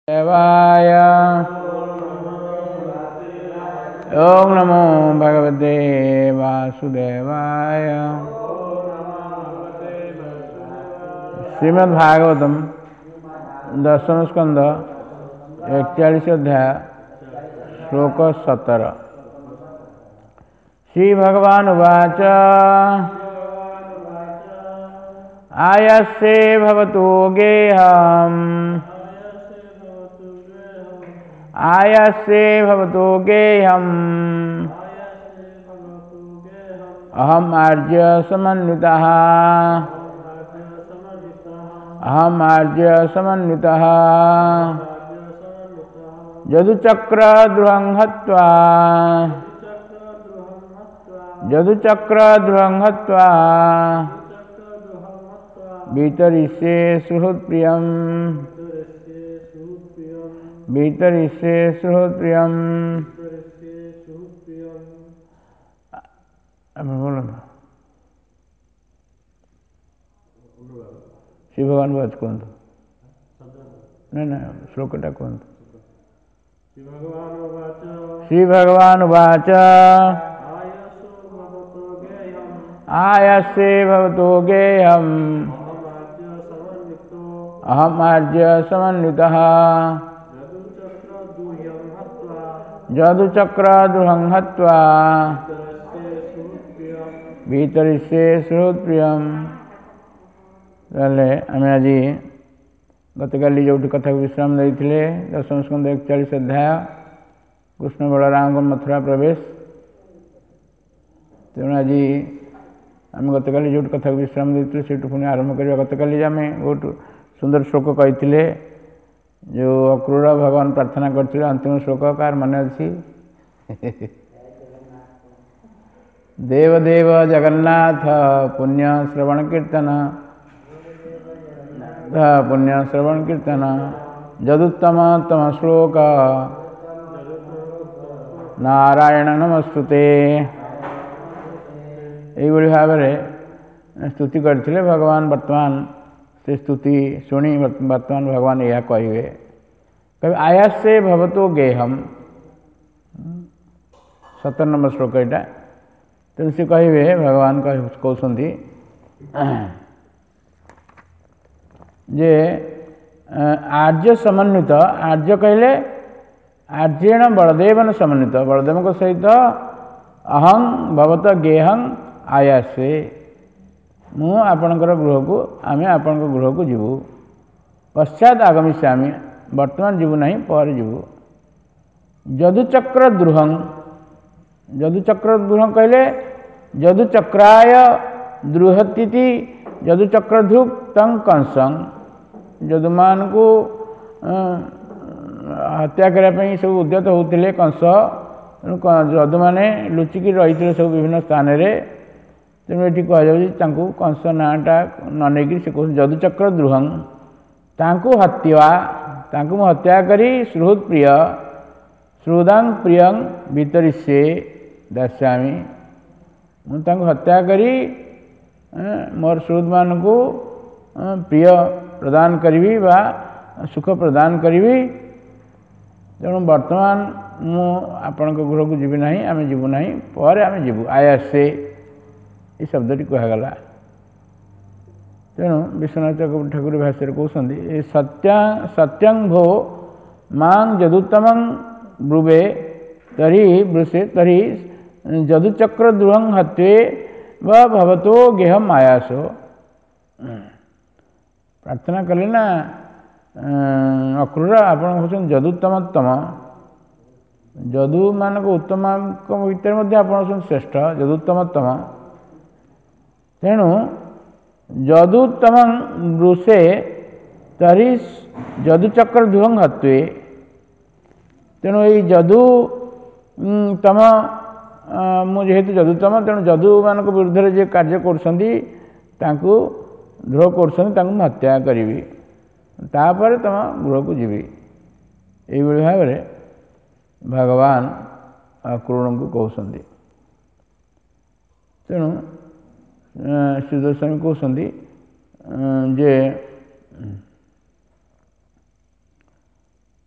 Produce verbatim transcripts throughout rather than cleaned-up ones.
देवाय ओम नमो भगवते वासुदेवाय। श्रीमद्भागवतम दशम स्कंद इकतालीस अध्याय श्लोक सतर। श्री भगवान उवाच आयस्ये भवतो गेहम् आयस्ये भवतो गेहम् अहम् आर्य समन्वितः अहम् आर्य समन्वितः यदुचक्रद्रुहं हत्वा यदुचक्रद्रुहं हत्वा वितरिष्ये सुहृत्प्रियम् वितरिष्ये सुहृत्प्रियम्। बोलो श्री भगवान बात कहतु ना ना श्लोकटा कहतु। श्री भगवान उवाच आयस्ये भवतो गेहम् अहम् आर्य समन्वितः यदुचक्रद्रुहं हत्वा वितरिष्ये सुहृत्प्रियम्। आम आज गतकाली जो कथा विश्राम देते दशम स्कंद इकतालीस अध्याय कृष्ण बलराम मथुरा प्रवेश। तेणु आज आम गतकाली जो कथा विश्राम देते से पुणी आरंभ करवा। गतकाली आम बहुत सुंदर श्लोक कही जो अक्रूर भगवान प्रार्थना करते अंतिम श्लोक कार मन अच्छी देवदेव जगन्नाथ पुण्य श्रवण कीर्तन पुण्य श्रवण कीर्तन जदुत्तम तम श्लोक नारायण नमस्तुते। यही भाव में स्तुति करते भगवान। वर्तमान से स्तुति शुणी वर्तमान भगवान यह कहे कभी आयस्ये भवतो गेहम् सतर नंबर श्लोक यहाँ। तेणु से कहे भगवान कहते जे आर्य समन्वित। आर्य कहले आर्येण बलदेवन समन्वित। बलदेव सहित अहं भवत गेहं आयस्ये मु आपणकर गृह को आम आपण गृह को जीवु पश्चात आगमिष्यामि वर्तमान जीवु नहीं पर जीवु। यदुचक्रद्रुहं यदुचक्रद्रुहं कहले यदुचक्राय द्रुहतीति यदुचक्रधुक् तं कंसं यदुमान को हत्या करने सब उद्यत होते कंस। यदु मैंने लुचिकी रही सब विभिन्न स्थान में। तेणु ये कहु कंस नाटा न नहीं से कह यदुचक्रद्रुहं तांकु हत्या तांकु हत्या करी सुहृत् प्रिय सुहृदां प्रियं वितरिष्ये दास्यामि मुझे हत्या करी मोर सुहृद मान को प्रिय प्रदान करी बा सुख प्रदान करी। तेणु वर्तमान मु आपण गृह को जीवी ना आम जीवु ना पर आम जीवु आयस्ये ये शब्दटी कहगला। तेणु विश्वनाथ ठाकुर भाष्य कहते सत्या सत्यं भो मां यदुत्तमं ब्रुवे तरी ब्रुषे तरी यदुचक्रद्रुहं हत्वे व भवतो गेहम् आयासो। प्रार्थना कले ना अक्रूर आप यदुत्तमोत्तम यदु मान उत्तम भितर आप श्रेष्ठ यदुत्तमोत्तम। तेणु यदुत्तम ब्रुषे तरी यदुचक्रद्रुहं हत्वे। तेणु ये यदु तम मुझे यदुतम तेणु यदु मान विरुद्ध जे कार्य करूँ द्रोह कर हत्या करी तापर तुम गृह को जीवी। यही भाव में भगवान अक्रूर को कहते। तेणु श्रीधर स्वामी कहते जे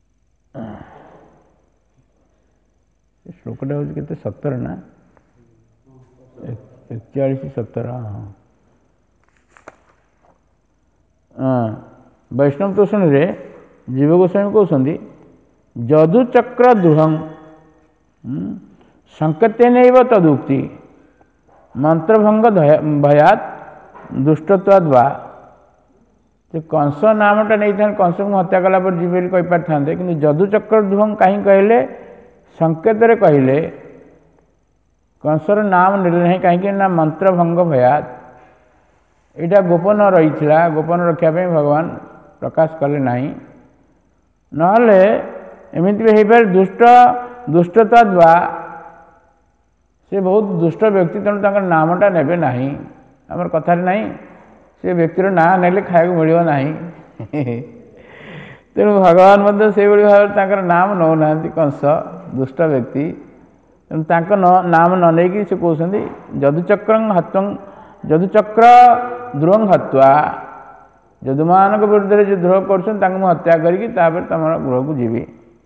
ଶ୍ଲୋକଟା ହେଉଛି କେତେ ସତର ନା एकचाश सत्तर हाँ हाँ वैष्णव तोषण रे जीव गोस्वामी कहते जदुचक्र दुहं संकेतेन तदुक्ति मंत्रभंग भयात दुष्टत्वाद वा कंस नामटा नहीं था कंस को हत्या कला पर जीव कही पारि था कि जदुचक्र दुहं कहीं कहले संकेत कहले कंसर नाम नेले नहीं कहीं ना मंत्रभंग भयात यहाँ गोपन रही गोपन रखापी भगवान प्रकाश कले नहीं नहले एमती भी हो पारे दुष्ट दुष्टता द्वा से बहुत दुष्ट व्यक्ति तेणु तक नामटा ने ना आमर कथार ना से व्यक्तिर ना ने खाया मिल ना तेणु भगवान से भाव नाम नौ ना कंस दुष्ट व्यक्ति तेणु नाम न नहीं से कहते जदुचक्र हत्व जदुचक्र द्रोह हत्वा जदुमान विरुद्ध जो द्रोह कर हत्या करके तुम गृह को जीवी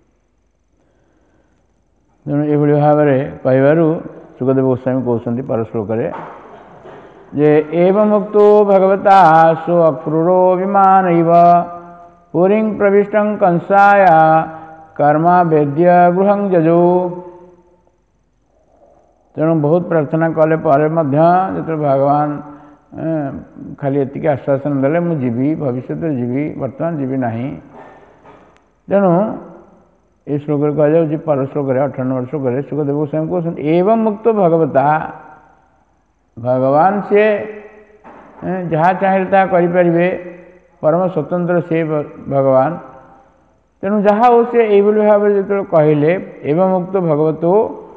तेणु ये भाव में कहू सुखदेव गोस्वामी कहते पर श्लोक जे एवं मुक्तो भगवता सो अक्रूरो विमान पुरी प्रविष्ट कंसाय कर्मा वेद्य गृह जजो तेणु बहुत प्रार्थना कले जो भगवान खाली एति आश्वासन देले मु जीवी भविष्य जीवी वर्तमान जीवी नहीं तेणु ये श्लोक कह जाऊँ पर श्लोक अठारह नंबर श्लोक सुखदेव गोस्वामी कहते एवं मुक्त भगवता भगवान से जहाँ चाहिए ता करें परम स्वतंत्र से भगवान तेणु जहाँ हो से ये भाव में जो कहले एवं मुक्त भगवतो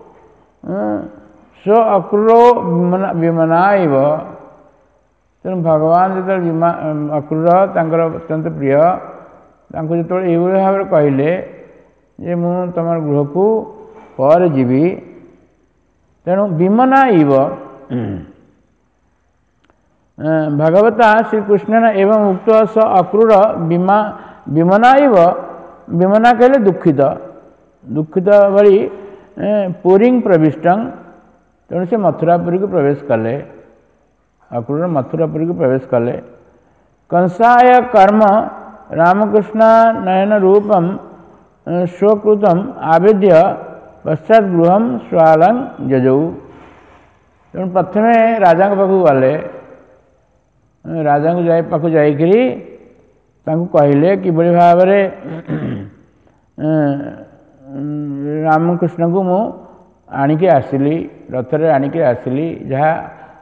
स्व अक्रूरो विमनाइव तेणु भगवान जो अक्रूर तांकर अत्यंत प्रिय जो ये भाव में कहले जे मु तुम गृह को पर जीवी तेणु विमनाइव भगवता श्रीकृष्ण एवं उक्त स अक्रूर विमा विमनाइव विमना कहले दुखित दुखित भली पुरी प्रविष्ट तेणु से मथुरापुरी को प्रवेश कले अक्रूर मथुरापुरी को प्रवेश कले कंसाय कर्म रामकृष्ण नयन रूपम स्वकृतम आवेद्य पश्चात गृह स्वालं जजौ तेणु प्रथम राजा पाखु गले राजा को जाए पाखु जाइकरी कहले कि भाव में रामकृष्ण को मु आणिके आसिली रथरे आणिके आसिली जहाँ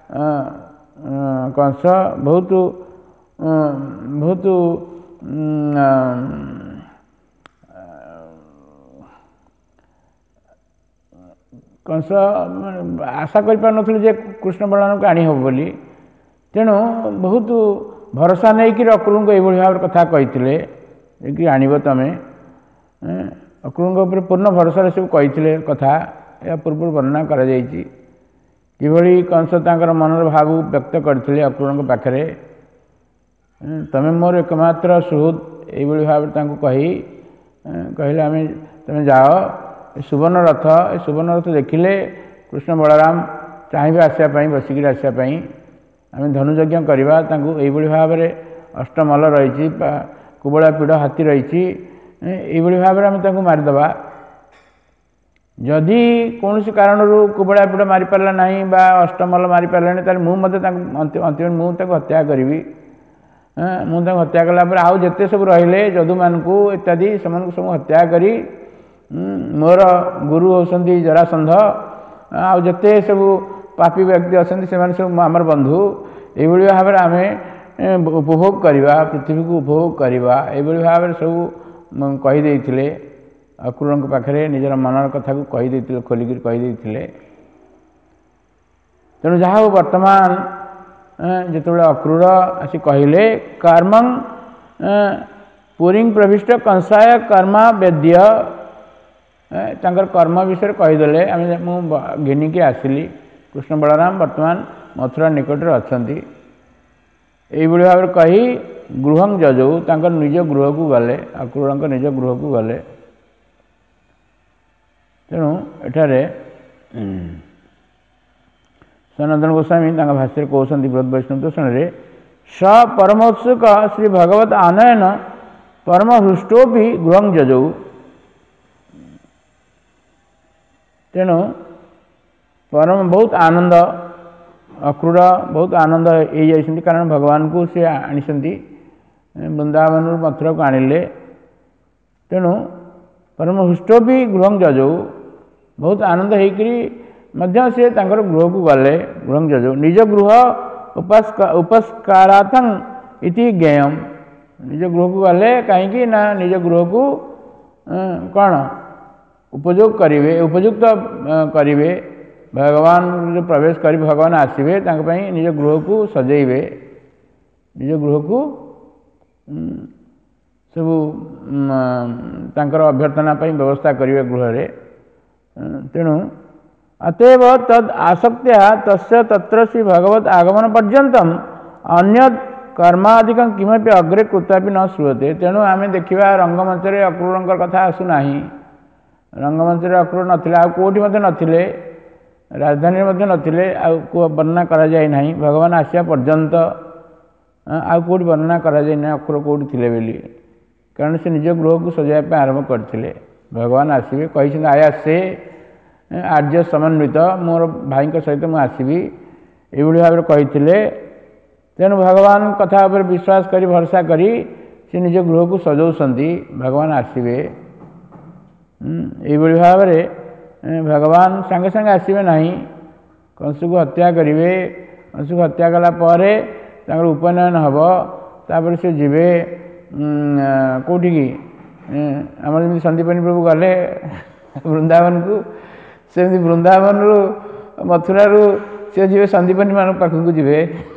कंस बहुत बहुत कंस आशा कर जे कृष्ण बलराम को आनी हम बोली तेणु बहुत भरोसा नहीं कि अक्रूर को यही भाव कथा कही आणव तमें अक्रूर पूर्ण भरोसा सब कही कथा या पूर्व वर्णना कर किभली कंस तांकर मनर भाव व्यक्त करते अक्रूर पाखे तमें मोर एकमात्र सुहृद यही भाव कही कहले आम तुम जाओ सुवर्ण रथ सुवर्ण रथ देखिले कृष्ण बलराम चाहिए आसापी बसिक आसापी आम धनुयज्ञ करवा यही भाव में अष्टमल रही कुबड़ा पीड़ हाथी रही यही भाव में आम मारिदे जदि कौन कारण कुबड़ा पीड़ मारी पारा ना बा अष्टमल मारी पारा ना मुझे अंतिम मुझे हत्या करी मुझे हत्या कलापर आउ जिते सब रहिले जदू मान को इत्यादि से सब हत्या करी मोर गुरु होती जरासंध आउ जिते सब पापी व्यक्ति अच्छा से सब आमर बंधु ये भाव में आम उपभोग करवा पृथ्वी को उपभोग करवा ये भाव में सब कहीदे अक्रूर पाखे निजर मनर कथा को कहीदे खोलिक कहीदे तेणु जहाँ वर्तमान जो अक्रूर आसी कहले कर्म पुरी प्रविष्ट कंसाय कर्मा वेद्य तांकर कर्म विषय कहीदे आम घिनिकी आसिली कृष्ण बलराम वर्तमान मथुरा निकट अच्छा यही भाव में कही गृह जजौ तांकर निज गृह को गले अक्रूर निज गृह को गले तेणु एठारे सनातन गोस्वामी भाष्य कहते बृहद वैष्णव दर्शन में स परमोत्सुक श्री भगवत आनयन परम हृष्टोपि गृहं जजौ। तेणु परम बहुत आनंद अक्रूर बहुत आनंद हो जाइछन्ति कारण भगवान को सी आनिछन्ति वृंदावन मथुरा को आणिले। तेणु परम हृष्टोपि गृहं जजौ बहुत आनंद होकरी मध्य से तांकर गृह को गले गृहं जजौ निज गृह उपस्कारार्थं इति ज्ञेयम निज गृह को गले कहीं ना निज गृह को कौन उपयोग करेंगे उपयुक्त करेंगे भगवान जो प्रवेश कर भगवान आसवे निज गृह को सजेबे निज गृह को सब अभ्यर्थना व्यवस्था करेंगे गृह रे। तेणु अतएव तद आसक्त्या तस्य तत्र श्री भगवत आगमन पर्यंतम अन्य कर्मादिकं किमपि अग्रे कृतापि न श्रूयते। तेणु आम देखा रंगमंच रे अक्रूर कथा आसुना रंगमंच रे अक्रूर नथिले आ कोठी मते नथिले राजधानी मते नथिले आ को वर्णना करा जाय नाही भगवान आसिया पर्यंत आ कोठी वर्णना करा जाय नाही अक्रूर कोठी थिले बेली कारण से निज गृह को सजाय पे आरंभ करथिले भगवान आसबे कहि आया से आर्य समन्वित मोर भाई सहित मुझे आसबि एभली भाव कही। तेणु भगवान कथा पर विश्वास करी भरोसा करी से निज गृह को सजाऊँगी भगवान आसबे ये भाव में भगवान सांगे सांगे आसबे नहीं कंस को हत्या करेंगे कंस को हत्या कलापर उपनयन हम तापर से जीवे कौटी की आम जमी संदीपनी प्रभु गले वृंदावन को सेमती वृंदावन रु मथुरा रु से जी संदीपनी मान पाखक जी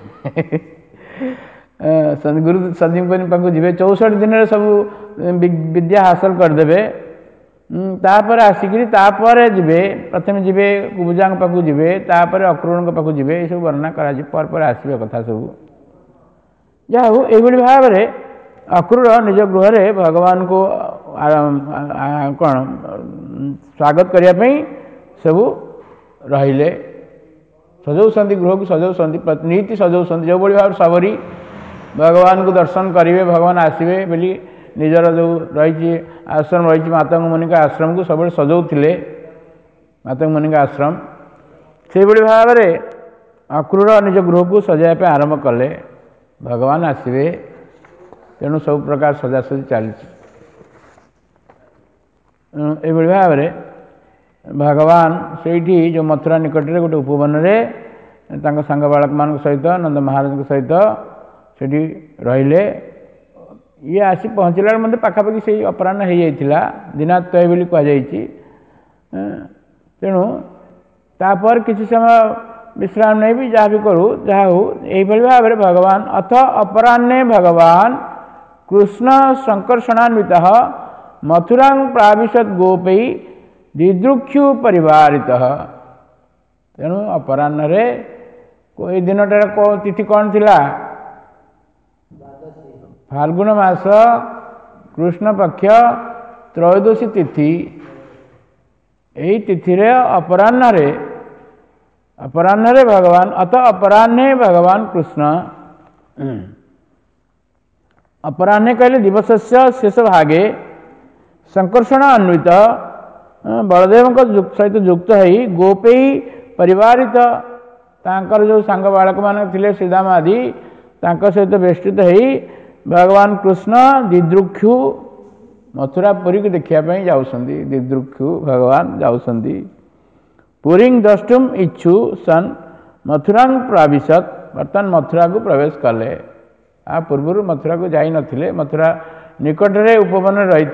गुरु संदीपनी पाखक जी चौसठ दिन सब विद्या हासिल करदे तापर आसिकी तापर जीवे प्रथम जीवे कुबुजा पाखक जीवे तापर अक्रूर पाखक जीवे ये सब वर्णना करा पर पर आसवे कथा सब जा हो ये भाव में अक्रूर निज गृह रे भगवान को कौन स्वागत करने सब रहिले सजाऊँच गृह को सजाऊँच नीति सजाऊँच जो भाव सबरी भगवान को दर्शन करेंगे भगवान आसवे बोली निजर जो रही आश्रम रही मातंग मुनि का आश्रम को सब सजाऊले मातंग मुनि का आश्रम से भाव में अक्रूर निज गृह को सजाइप आरंभ कले भगवान आसवे तेणु सब प्रकार सजासजी चली भाव में भगवान से जो मथुरा निकट में गोटे उपवन में सांग बालक मान सहित नंद महाराज सहित से रहिले ये आसी पहुँचला मतलब पाखापाखि से अपराह्न हो जाता दिनात्वय बोली कहुई। तेणु तापर किसी समय विश्राम नहीं भी जहाँ भी करूँ जहाँ हो यही भाव में भगवान अथ अपराह्ने भगवान कृष्ण संकर्षणान्वित मथुरा प्राविशत गोपै दिदृक्षु परिवारित। तेणु अपराह्न रे कोई दिनटार कौन तिथि कौन थिला फाल्गुन मास कृष्ण पक्ष त्रयोदशी तिथि यही तिथि रे अपराह्न रे अपराह्न रे भगवान अत अपराह्ने भगवान कृष्ण अपराह्ने कहले दिवस से शेष भागे संकर्षण अन्वित बलदेव सहित युक्त है गोपे परिवारित तांकर जो सांग बालक मान थिले श्रीदाम आदि तांकर सहित बेष्टित है भगवान कृष्ण दिदृक्षु मथुरा पुरी को देखापी जाऊँगी दिदृक्षु भगवान जाऊँगी पुरी द्रष्टुम इच्छु सन मथुरा प्राविशत बर्तमान मथुरा को प्रवेश कले आ पूर्व मथुरा को जाई नथिले मथुरा निकट में उपवन रही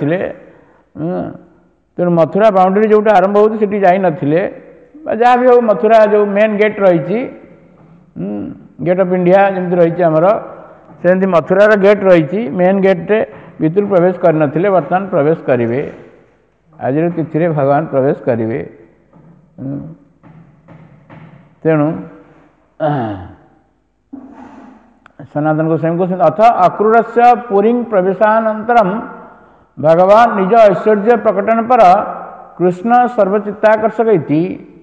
तेणु मथुरा बाउंड्री जोटा आरंभ होती से जाई नथिले जहाँ भी हो मथुरा जो मेन गेट रही गेट ऑफ इंडिया जमी रही आमर सेमती मथुरार गेट रही मेन गेट भीतर प्रवेश कर नथिले वर्तमान प्रवेश करेंगे आज तिथि भगवान प्रवेश करेंगे। तेणु सनातन गोस्वामी कहते अथ अक्रूर से पुरी प्रवेशानंतरम भगवान निज ऐश्वर्य प्रकटन पर कृष्ण सर्वचित्ताकर्षक इति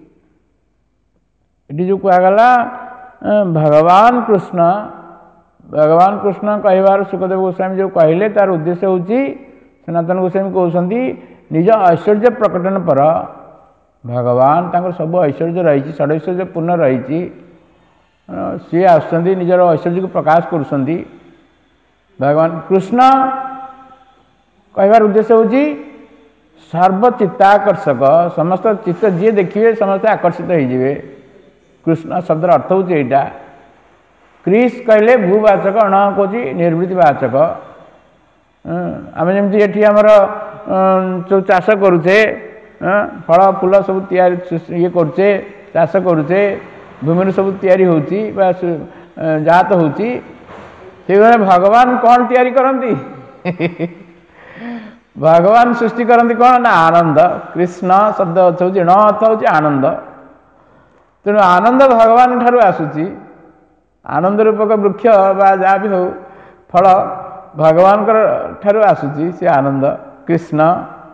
ये जो कहगला भगवान कृष्ण भगवान कृष्ण कहबार सुखदेव गोस्वामी जो कहले तार उद्देश्य होची सनातन गोस्वामी कहते निज ऐश्वर्य प्रकटन पर भगवान तांकर सब ऐश्वर्य रही षडैश्वर्य पूर्ण रही सी आसुँच निजर ऐश्वर्य को प्रकाश करुँच भगवान कृष्ण कहबार उद्देश्य होची सर्वचित्ताकर्षक समस्त चित्त जी देखिए समस्त आकर्षित होइजिवे कृष्ण शब्द अर्थ होची एटा क्रिस कहले भूवाचक अण कौची निर्वृत्तिवाचक आम जमी ये आमर जो चाष करुचे फल फूल सब तैयारी ये करुचे चाष करुचे भूमि सब तैयारी होची जात होची से भगवान कौन तैयारी करती भगवान सृष्टि करती कौन ना आनंद कृष्ण शब्द अर्थ हो ण अर्थ हो आनंद तेणु आनंद भगवान ठारू आसूची आनंद रूपक वृक्ष बा जहाँ भी हो फल भगवान ठारू आसूची से आनंद कृष्ण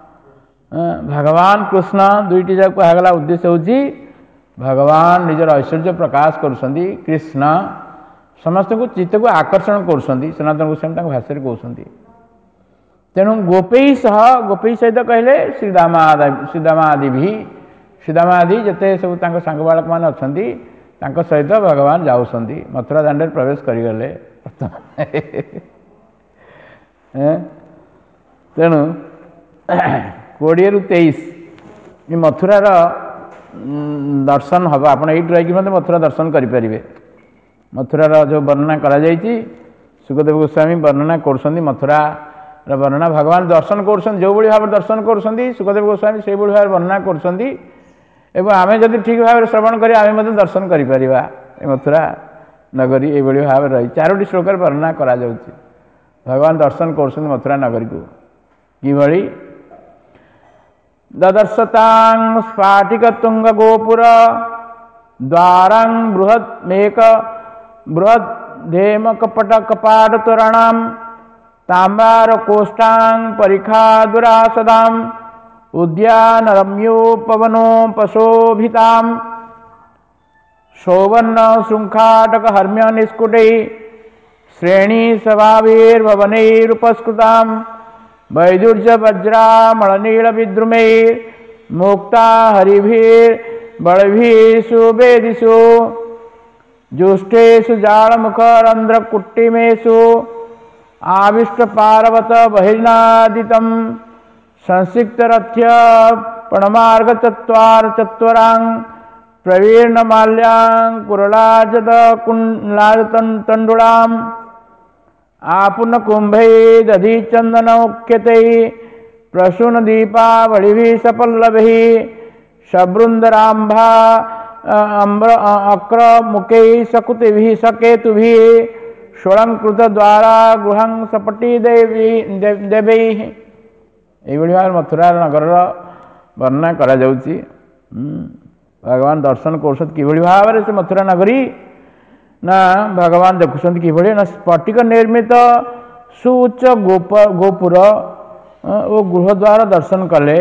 भगवान कृष्ण दुईटी जाक कहगला उद्देश्य होची भगवान निजर ऐश्वर्य प्रकाश करुछंती कृष्ण समस्त को चित्त को आकर्षण करुछंती सनातन गोस्वामी तांको भाषा रे कहउछंती तेणु गोपै सह गोपै सहित कहले श्रीदामादि श्रीदामादि भी श्रीदामादि जते सब तांको सांग बालक मान अछंती तांको सहित भगवान जाउछंती मथुरा दांडे प्रवेश करिगले तेणु कोड़े रु तेईस मथुरार दर्शन हम आप रही मथुरा दर्शन करें मथुरार जो वर्णना करा सुखदेव गोस्वामी वर्णना कर मथुरा वर्णना भगवान दर्शन कर जो भाव दर्शन कर सुखदेव गोस्वामी से भाव वर्णना कर आम जब ठीक भाव श्रवण करें आम दर्शन कर मथुरा नगरी ये भाव रही चारोटी श्लोक वर्णना करा भगवान दर्शन कर मथुरा नगरी को कि ददर्शतां स्फाटिक तुंग गोपुर द्वारां बृहत् मेक बृहत् धेम कपट कपाट तोरणां तांबार कोष्ठां परिखा दुरासदां उद्यान रम्योपवनोपशोभितां सौवर्ण शृंखाटक हर्म्य निष्कुटै श्रेणी सभावीर्भवनैरुपस्कृतां वैदुर्ज वज्रामणनील विद्रुमैर् मुक्ता हरिभिर्बलभिषु वेदिषु जुष्टेषु जालमुखरन्ध्रकुट्टिमेषु आविष्ट पार्वत बहिर्नादितं संसिक्तरथ्य पणमार्ग चत्वार चत्वरां प्रवीर्णमाल्यां कुरलाजद कुण्डलाजतण्डुलाम् आपुन कुंभै दधि चंदन उक्यते प्रसून दीपावलिभिः सपल्लभिः सवृंदराम्भा अम्र अक्र मुखैः सकुतिभिः सकेतुभिः षोलंकृत द्वारा गृहं सपटी देवी देवैः ये भाव मथुरा नगर वर्णना करा जाउची भगवान दर्शन कर भाव से मथुरा नगरी ना भगवान देखुं कि ना स्फटिक निर्मित सुउच्च गोप गोपुर वो गृहद्वार दर्शन कले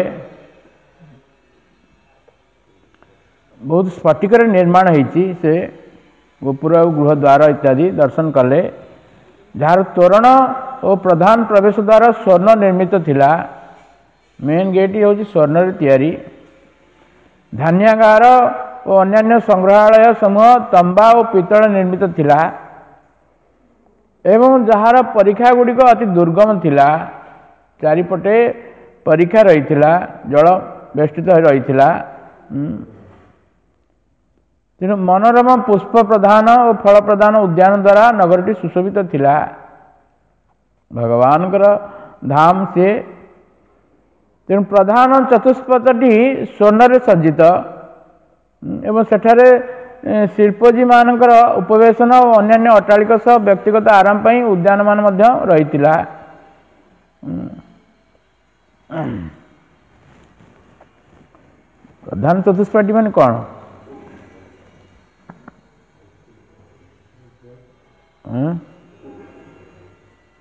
बहुत स्फटिक निर्माण होती से गोपुर गृहद्वार इत्यादि दर्शन कले जार तोरण और प्रधान प्रवेश द्वार स्वर्ण निर्मित थिला मेन गेट ये हूँ स्वर्ण तैयारी धान्यागार और अन्यान्य संग्रहालय समूह तंबा और पितल निर्मित थिला एवं जार परीक्षा गुड़िक अति दुर्गम थिला चारिपटे परीक्षा रही जल बेष्टित रही तेणु मनोरम पुष्प प्रधान और फल प्रधान उद्यान द्वारा नगरटी सुशोभित थिला भगवान धाम से तेणु प्रधान चतुष्पथटी स्वर्ण सज्जित एवं सेठारे शिल्पजी मानकर उपवेशन और अन्यान्य अट्टालिका सह व्यक्तिगत आराम पर उद्यान मान रही प्रधान चतुष्पाठी मान कौन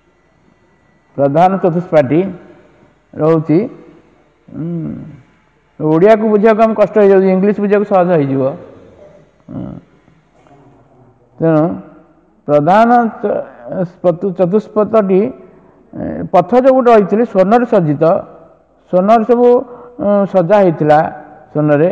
प्रधान चतुष्पाठी रोची ओडिया को बुझा आम कष्ट हो जाए इंग्लीश बुझा सहज हो तेणु प्रधान चतुष्पथटी पथ जो गोटे रही स्वर्णर सज्जित स्वर्णर सब सजा होता स्वर्णरे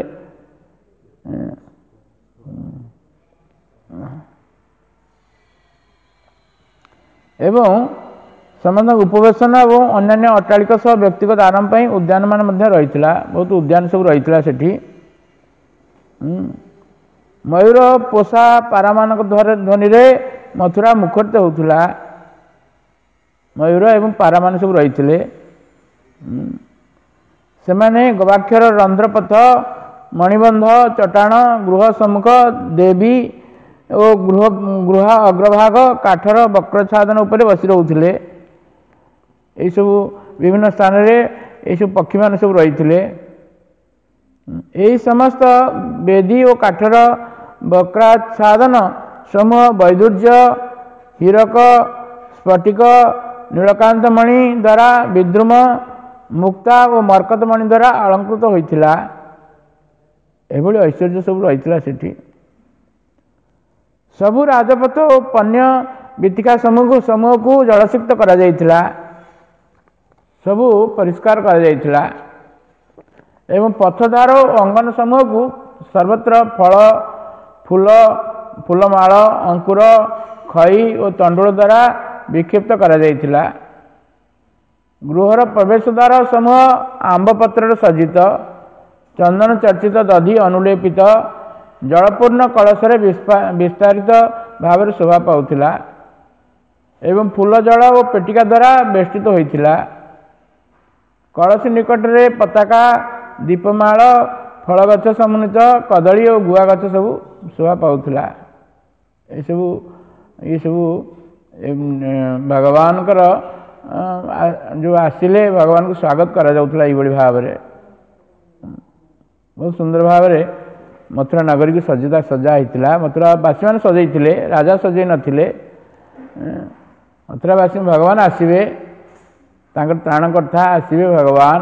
एवं समस्त उपवेशन और अन्य अट्टालिका सह व्यक्तिगत आराम पर उद्यान मान रही बहुत उद्यान सब रही सेठी मयूर पोषा पारा मान ध्वनि रे मथुरा मुखरित होता मयूर एवं पारा मान सब रही से गवाक्षर रंध्रपथ मणिबंध चट्टाण गृह सम्मुख देवी और गृह गृह अग्रभाग काठर वक्रच्छादन उपर बसी रोते यही सब विभिन्न स्थान रे यही सब पक्षी मान सब रही यही समस्त बेदी और काठर वक्राच्छादन समूह वैदुर्य हीरक स्फटिक नीलकांतमणि द्वारा विद्रुम मुक्ता और मरकतमणि द्वारा अलंकृत होता एभली ऐश्वर्य सब रही सेठी सबु राजपथ और पन्य बीतिका समूह समूह को जलसिक्त करा जायतिला सबु परिष्कार करा जायतिला एवं पथधार और अंगन समूह को सर्वत्र फल फूल फूलमाल अंकुर खई और तंडुल द्वारा विक्षिप्त करा जायतिला गृहर प्रवेश द्वार समूह आंब पत्र सज्जित चंदन चर्चित दधि अनुलेपित जलपूर्ण कलशरे विस्तारित भाव शोभा पाउथिला एवं फूल जल और पेटिका द्वारा बेष्टित होइथिला कलश निकट रे पताका दीपमाल फल गछ समुन्नित कदली और गुआ गछ सब शोभा पाउथिला ये सब ये सब भगवान जो आसिले भगवान को स्वागत करा जाउथिला एई बड़ी भाव रे बहुत सुंदर भाव रे मथुरा नगरी की सज्जता सजा होता मथुरा बासी मैंने सजई राजा सजई नथिले मथुरावासी भगवान आसवे त्राणकर्ता आसवे भगवान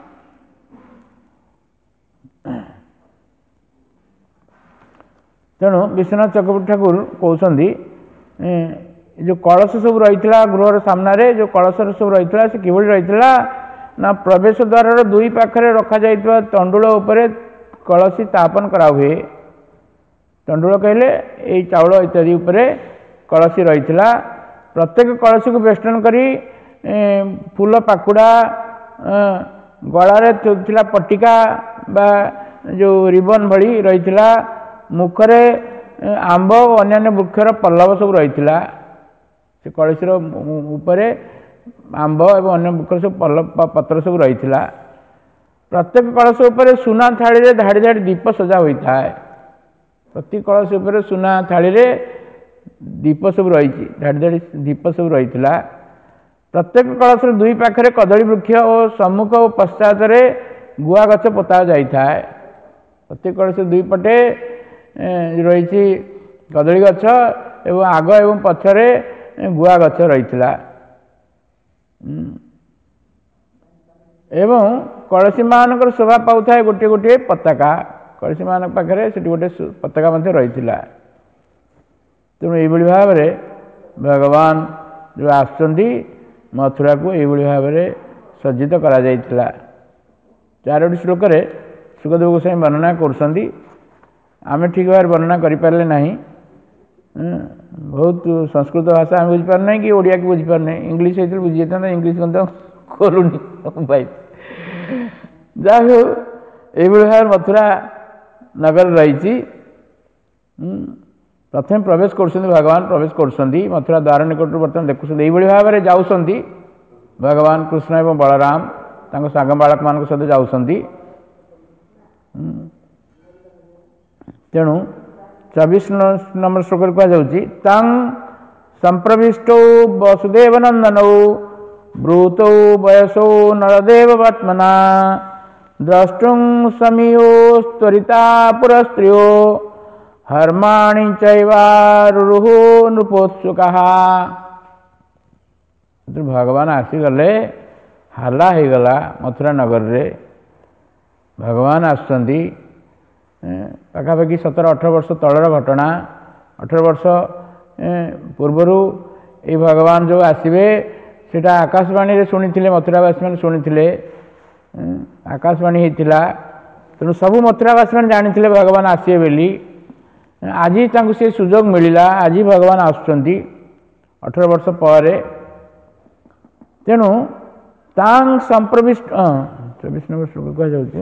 तेणु विश्वनाथ चक्रवर्ती ठाकुर कहते जो कलश सब रही गृहर सामने जो कलश सब रही से किभली रही ना प्रवेश द्वार दुई पाखरे रखा जाइतबा तंडुल उपरे कलशी स्थापन करा हुए तंडुल कहले यही चाउल इत्यादि उपरे कलशी रही प्रत्येक कलशी को बेष्टन करी फूल पाकुड़ा गलारे थिला पट्टिका बा जो रिबन भली रही मुखरे आंब और अन्य वृक्षर पल्लव सब रही से कलशीर उपरे आंब एवं अन्य वृक्ष सब पल्लव पत्र सब रही प्रत्येक कलश उपरे सुना थाली रे धाड़ी धाड़ी दीप सजा होता है प्रति कलश उपरे सुना थाली रे दीप सब रही धाड़ी धाड़ी दीप सब रही प्रत्येक कलश दुई पाखरे कदली वृक्ष और सम्मुख और पश्चात रे गुआ गछ पोता जाता है प्रत्येक कलश दुई पटे रही कदली गछ एवं आग एवं पछरे गुआ गछ रही एवं कलशी मानक शोभा पाऊ था गोटे गोटे पताका कलशी मान पाखे से गोटे पताका रही तेणु ये भाव में भगवान जो आसुँच मथुरा को ये भाव में सज्जित करा जाइतिला चारोटी श्लोक सुखदेव गोस्वामी वर्णना करुँच आम ठीक भाव वर्णना करें ना बहुत संस्कृत भाषा आम बुझीपार ना कि ओडिया को बुझीपार ना इंग्लीश होते बुझी जाता इंग्लीश करूनी भाई जहा ये भाव मथुरा नगर रही प्रथम प्रवेश कर भगवान प्रवेश कर मथुरा द्वार निकट बर्तमान देखुं यही भाव में जाऊँच भगवान कृष्ण एवं बलराम सांग बालक मान सहित जाऊँच तेणु चौबीस नंबर श्लोक कहुच्छी तंग संप्रविष्टौ वसुदेव नंदनौ ब्रूतौ वयसौ नरदेव वर्त्मना द्रष्टुं समीयो त्वरिता पुरस्त्रियो हर्माणि चैवारुरुः नृपोत्सुकाः। भगवान आसीगले हाला हो गला मथुरा नगर रे भगवान आसुचंदी पाखापाखि सतर अठर वर्ष तलर घटना अठर वर्ष पूर्वर ये भगवान जो आसवे सेटा आकाशवाणी रे शुणी मथुरावासी मैंने शुणी आकाशवाणी होता तेणु सबू मथुरावासी मैंने जानी भगवान आसवे बोली आज से सुजोग मिलला आज भगवान आसुचंदी अठर वर्ष पर तेणु तांग संप्रविष्ट चौबीस नंबर श्लोक कह जाऊे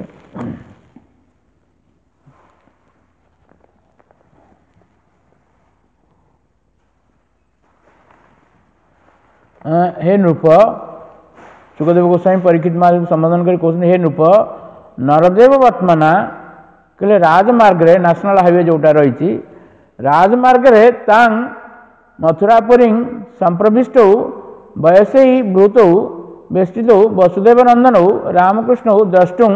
हे नृप सुखदेव गोस्वामी परीक्षित महाराज को संबोधन कर कहते हे नृप नरदेव वर्तमाना कहले राजमार्ग रे नेशनल हाईवे जोटा रही राजमार्ग रे तांग मथुरापुरी संप्रविष्ट वयसे ही ब्रूत वेष्टित वसुदेव नंदन रामकृष्ण द्रष्टुम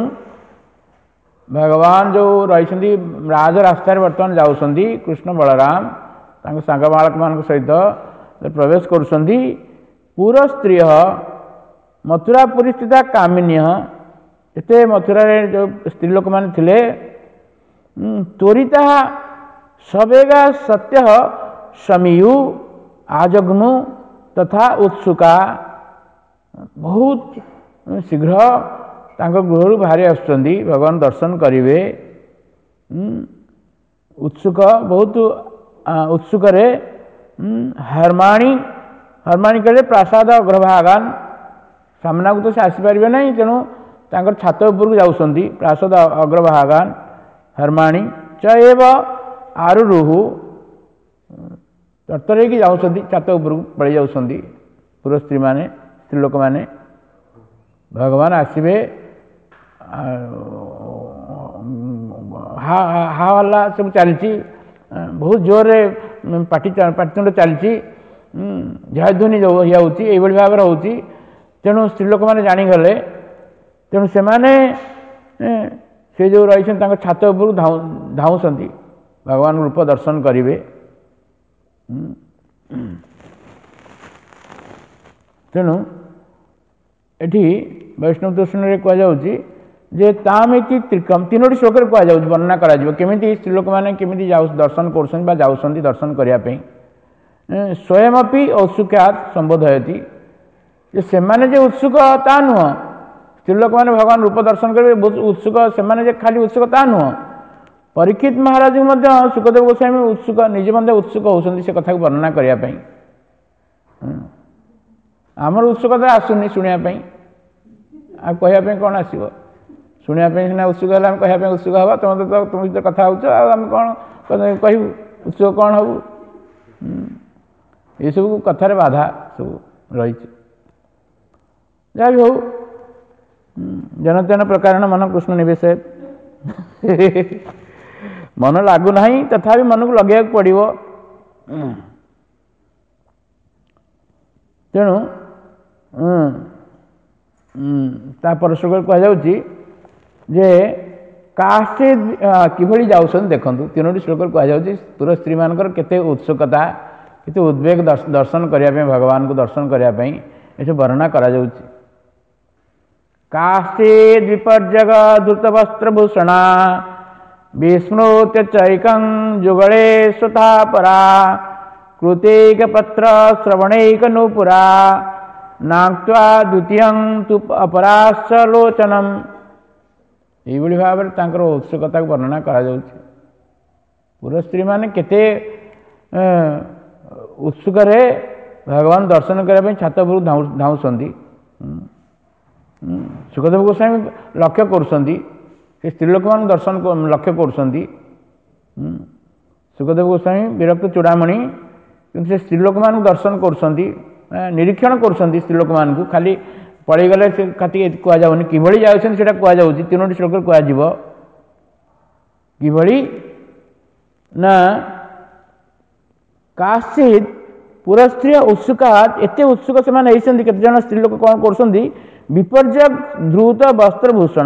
भगवान जो रही राज रास्तार बर्तमान जाऊँगी कृष्ण बलराम सांग बालक मान सहित प्रवेश करुँच पूरा स्त्री मथुरापुरी स्थित कामिन्य एते मथुरा जो स्त्री लोक मैंने थे त्वरिता सवेगा सत्य समीयु आजग्नु तथा उत्सुका बहुत शीघ्र गृह बाहरी आसुचंदी भगवान दर्शन करेंगे उत्सुक बहुत उत्सुक हरमाणी हरमाणी कहले प्रासाद अग्रभागान सामना को तो से आसीपारे ना तेणु तांकर छात उपरକୁ जाउछंदी प्रासाद अग्रभागान हरमाणी च एव आरुरुहु तर्तरे की जाउछंदी छात उपरକୁ पड़े जाउछंदी पूर्व स्त्री माने स्त्री लोक माने भगवान आसवे हा हा हल्ला सब चलती बहुत जोर पाटी पाटितुंड चलती जयध्वनि जो ये भाव होती तेणु स्त्री लोक मैंने जानीगले तेणु से माने से जो रही छात उपर धाऊँच भगवान रूप दर्शन करेंगे तेणु एठी वैष्णव दर्शन कहुच्छी जे तामिति त्रिकम तीनोटी श्लोक कहुच्छी वर्णना करमी स्त्री लोक मैंने केमी दर्शन कर जाऊँच दर्शन करने स्वयंपि औत्सुक्यात संबोधयती से माने जे उत्सुक ता नुह स्त्री लोक मैंने भगवान रूप दर्शन करेंगे उत्सुक से माने खाली उत्सुक ता नुह परीक्षित महाराज सुखदेव गोस्वामी उत्सुक निजे मध्य उत्सुक होती से कथा को वर्णना करने आमर उत्सुकता आसुनी शुणापी आ कहवाई कौन आसो शुणापी सीना उत्सुक है कहवाई उत्सुक हवा तुम तो तुम सहित कथा होम कौन कहू उत्सुक कौन हबू ये सब कथार बाधा सब रही जहाँ भी हो जनतेन प्रकार मन कृष्ण निवेश मन लगुना तथा मन को लगे पड़ो तेणु तापर श्लोक कहुच्छी जे काश्चित किभली जाऊँ देखूँ तीनोटी श्लोक कहुच्छी पूरा स्त्री मानकर केते उत्सुकता केते उद्वेग दर्शन करने भगवान को दर्शन करने ये वर्णना करा जाउछि काश्चित् विपर्जग धृतवस्त्रभूषणा विस्मृत्य चैकं जुगले स्वथा परा कृतैकपत्र श्रवणैकनूपुरा नाक्त्वा द्वितीयं तु अपराश्च लोचनम ये भाव में उत्सुकता को वर्णना करा जाउछि पूरा स्त्री माने केते उत्सुक भगवान दर्शन करने छात उपर धाऊँच सुखदेव गोस्वामी लक्ष्य करुँच स्त्रीलोक मान दर्शन लक्ष्य करुँच सुखदेव गोस्वामी विरक्त चूड़ामणि कि स्त्रीलोक मान दर्शन करुँच निरीक्षण करुँच स्त्रीलोक मान खाली पड़ेगले कति कहुनि किभली जाऊँ से कहुच्छी तीनोटी श्लोक कह किभली ना काश्चित पूरा स्त्री उत्सुकात एते उत्सुक से माने केते जन स्त्री लोक कौन कर विपर्य द्रुत वस्त्रभूषण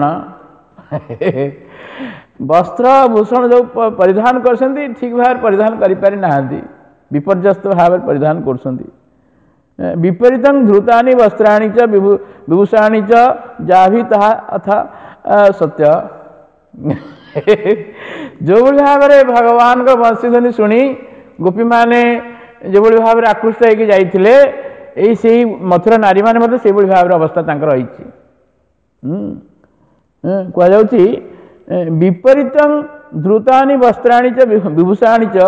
वस्त्रभूषण जो परिधान कर ठीक भाव परिधान करें ना विपर्यस्त भाव परिधान कर विपरीत धृतानि वस्त्राणि च विभूषाणि च जाभि तथा अथ सत्य जो भाव में भगवान को बंशीध्वनि शुणी गोपी मैंने जो भाव में आकृष्ट होकर जाइए यही मथुरा नारी मैंने भाव अवस्था रही कहुच्छी विपरीत द्रुतानि वस्त्राणि च विभूषाणि च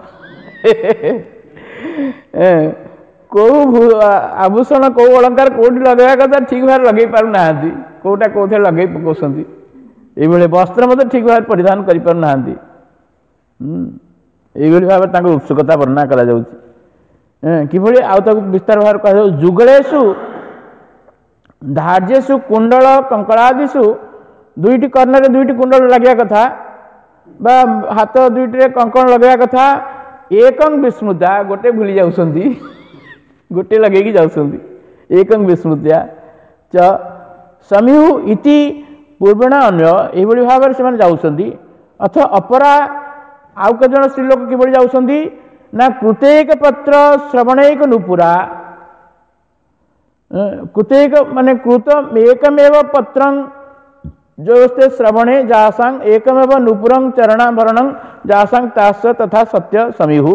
कौ आभूषण कौ अलंकार कौटी लगे कथा ठीक भाव लगे पार ना कौटा कौथे लगे पकाउछन्ति ये वस्त्र मत ठीक भाव परिधान कर पारना ये भाव उत्सुकता वर्णना करा किभଳି आउ ताकू विस्तार भाव कह जुगलेषु धार्येषु कुंडल कंकड़ादिषु दुईटी कर्णर दुईटी कुंडल लगे कथा बा हाथ दुईटे कंकण लगे कथा एकं विस्मृता गोटे भूली जाउछन्ति गोटे लगे जाउछन्ति एकं विस्मृत्या च समीहु इति पूर्वेण अन्य यही भाव से जाउछन्ति अथ अपरा आउ के जन स्त्री लोक किभଳି जाउछन्ति ना कृतेक पत्र श्रवणैक नुपुरा कृतेक माने कृत एकमेव पत्रं जोस्ते श्रवणे जासांग एकमेव नुपुरं चरणाभरणं जासांग तास तथा सत्य समीहु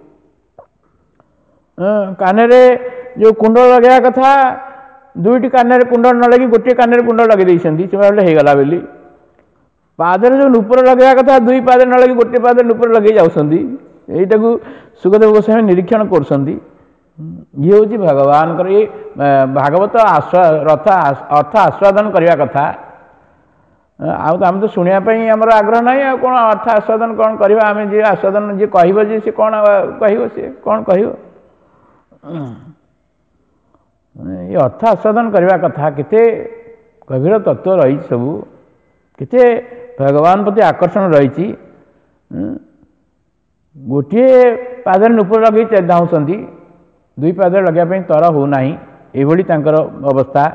कानेरे जो कुंडल लगे कथा दुईटी कान कुंडल न लगी गोटे कान कुंडल लगे से गला बेली पादर जो नुपुर लगे कथा दुई पाद न लगी गोटे पाद नुपुर लगे जाऊँगी यहीटा को सुखदेव गोस्वामी निरीक्षण कर ये हूँ भगवान ये भागवत आस्वा रथ अर्थ आस्वादन करने कथा आम तो शुणापी आमर आग्रह ना कौन अर्थ आस्वादन कौन करवा आम जी आस्वादन जी कह सी कौन कह सी कौन कह ये अर्थ आस्वादन करने कथा केते गभीर तत्व रही सबू केते भगवान प्रति आकर्षण रही गोटे पादर नुपुर लगे धाऊँगी दुई पादर लगे तर होना ये अवस्था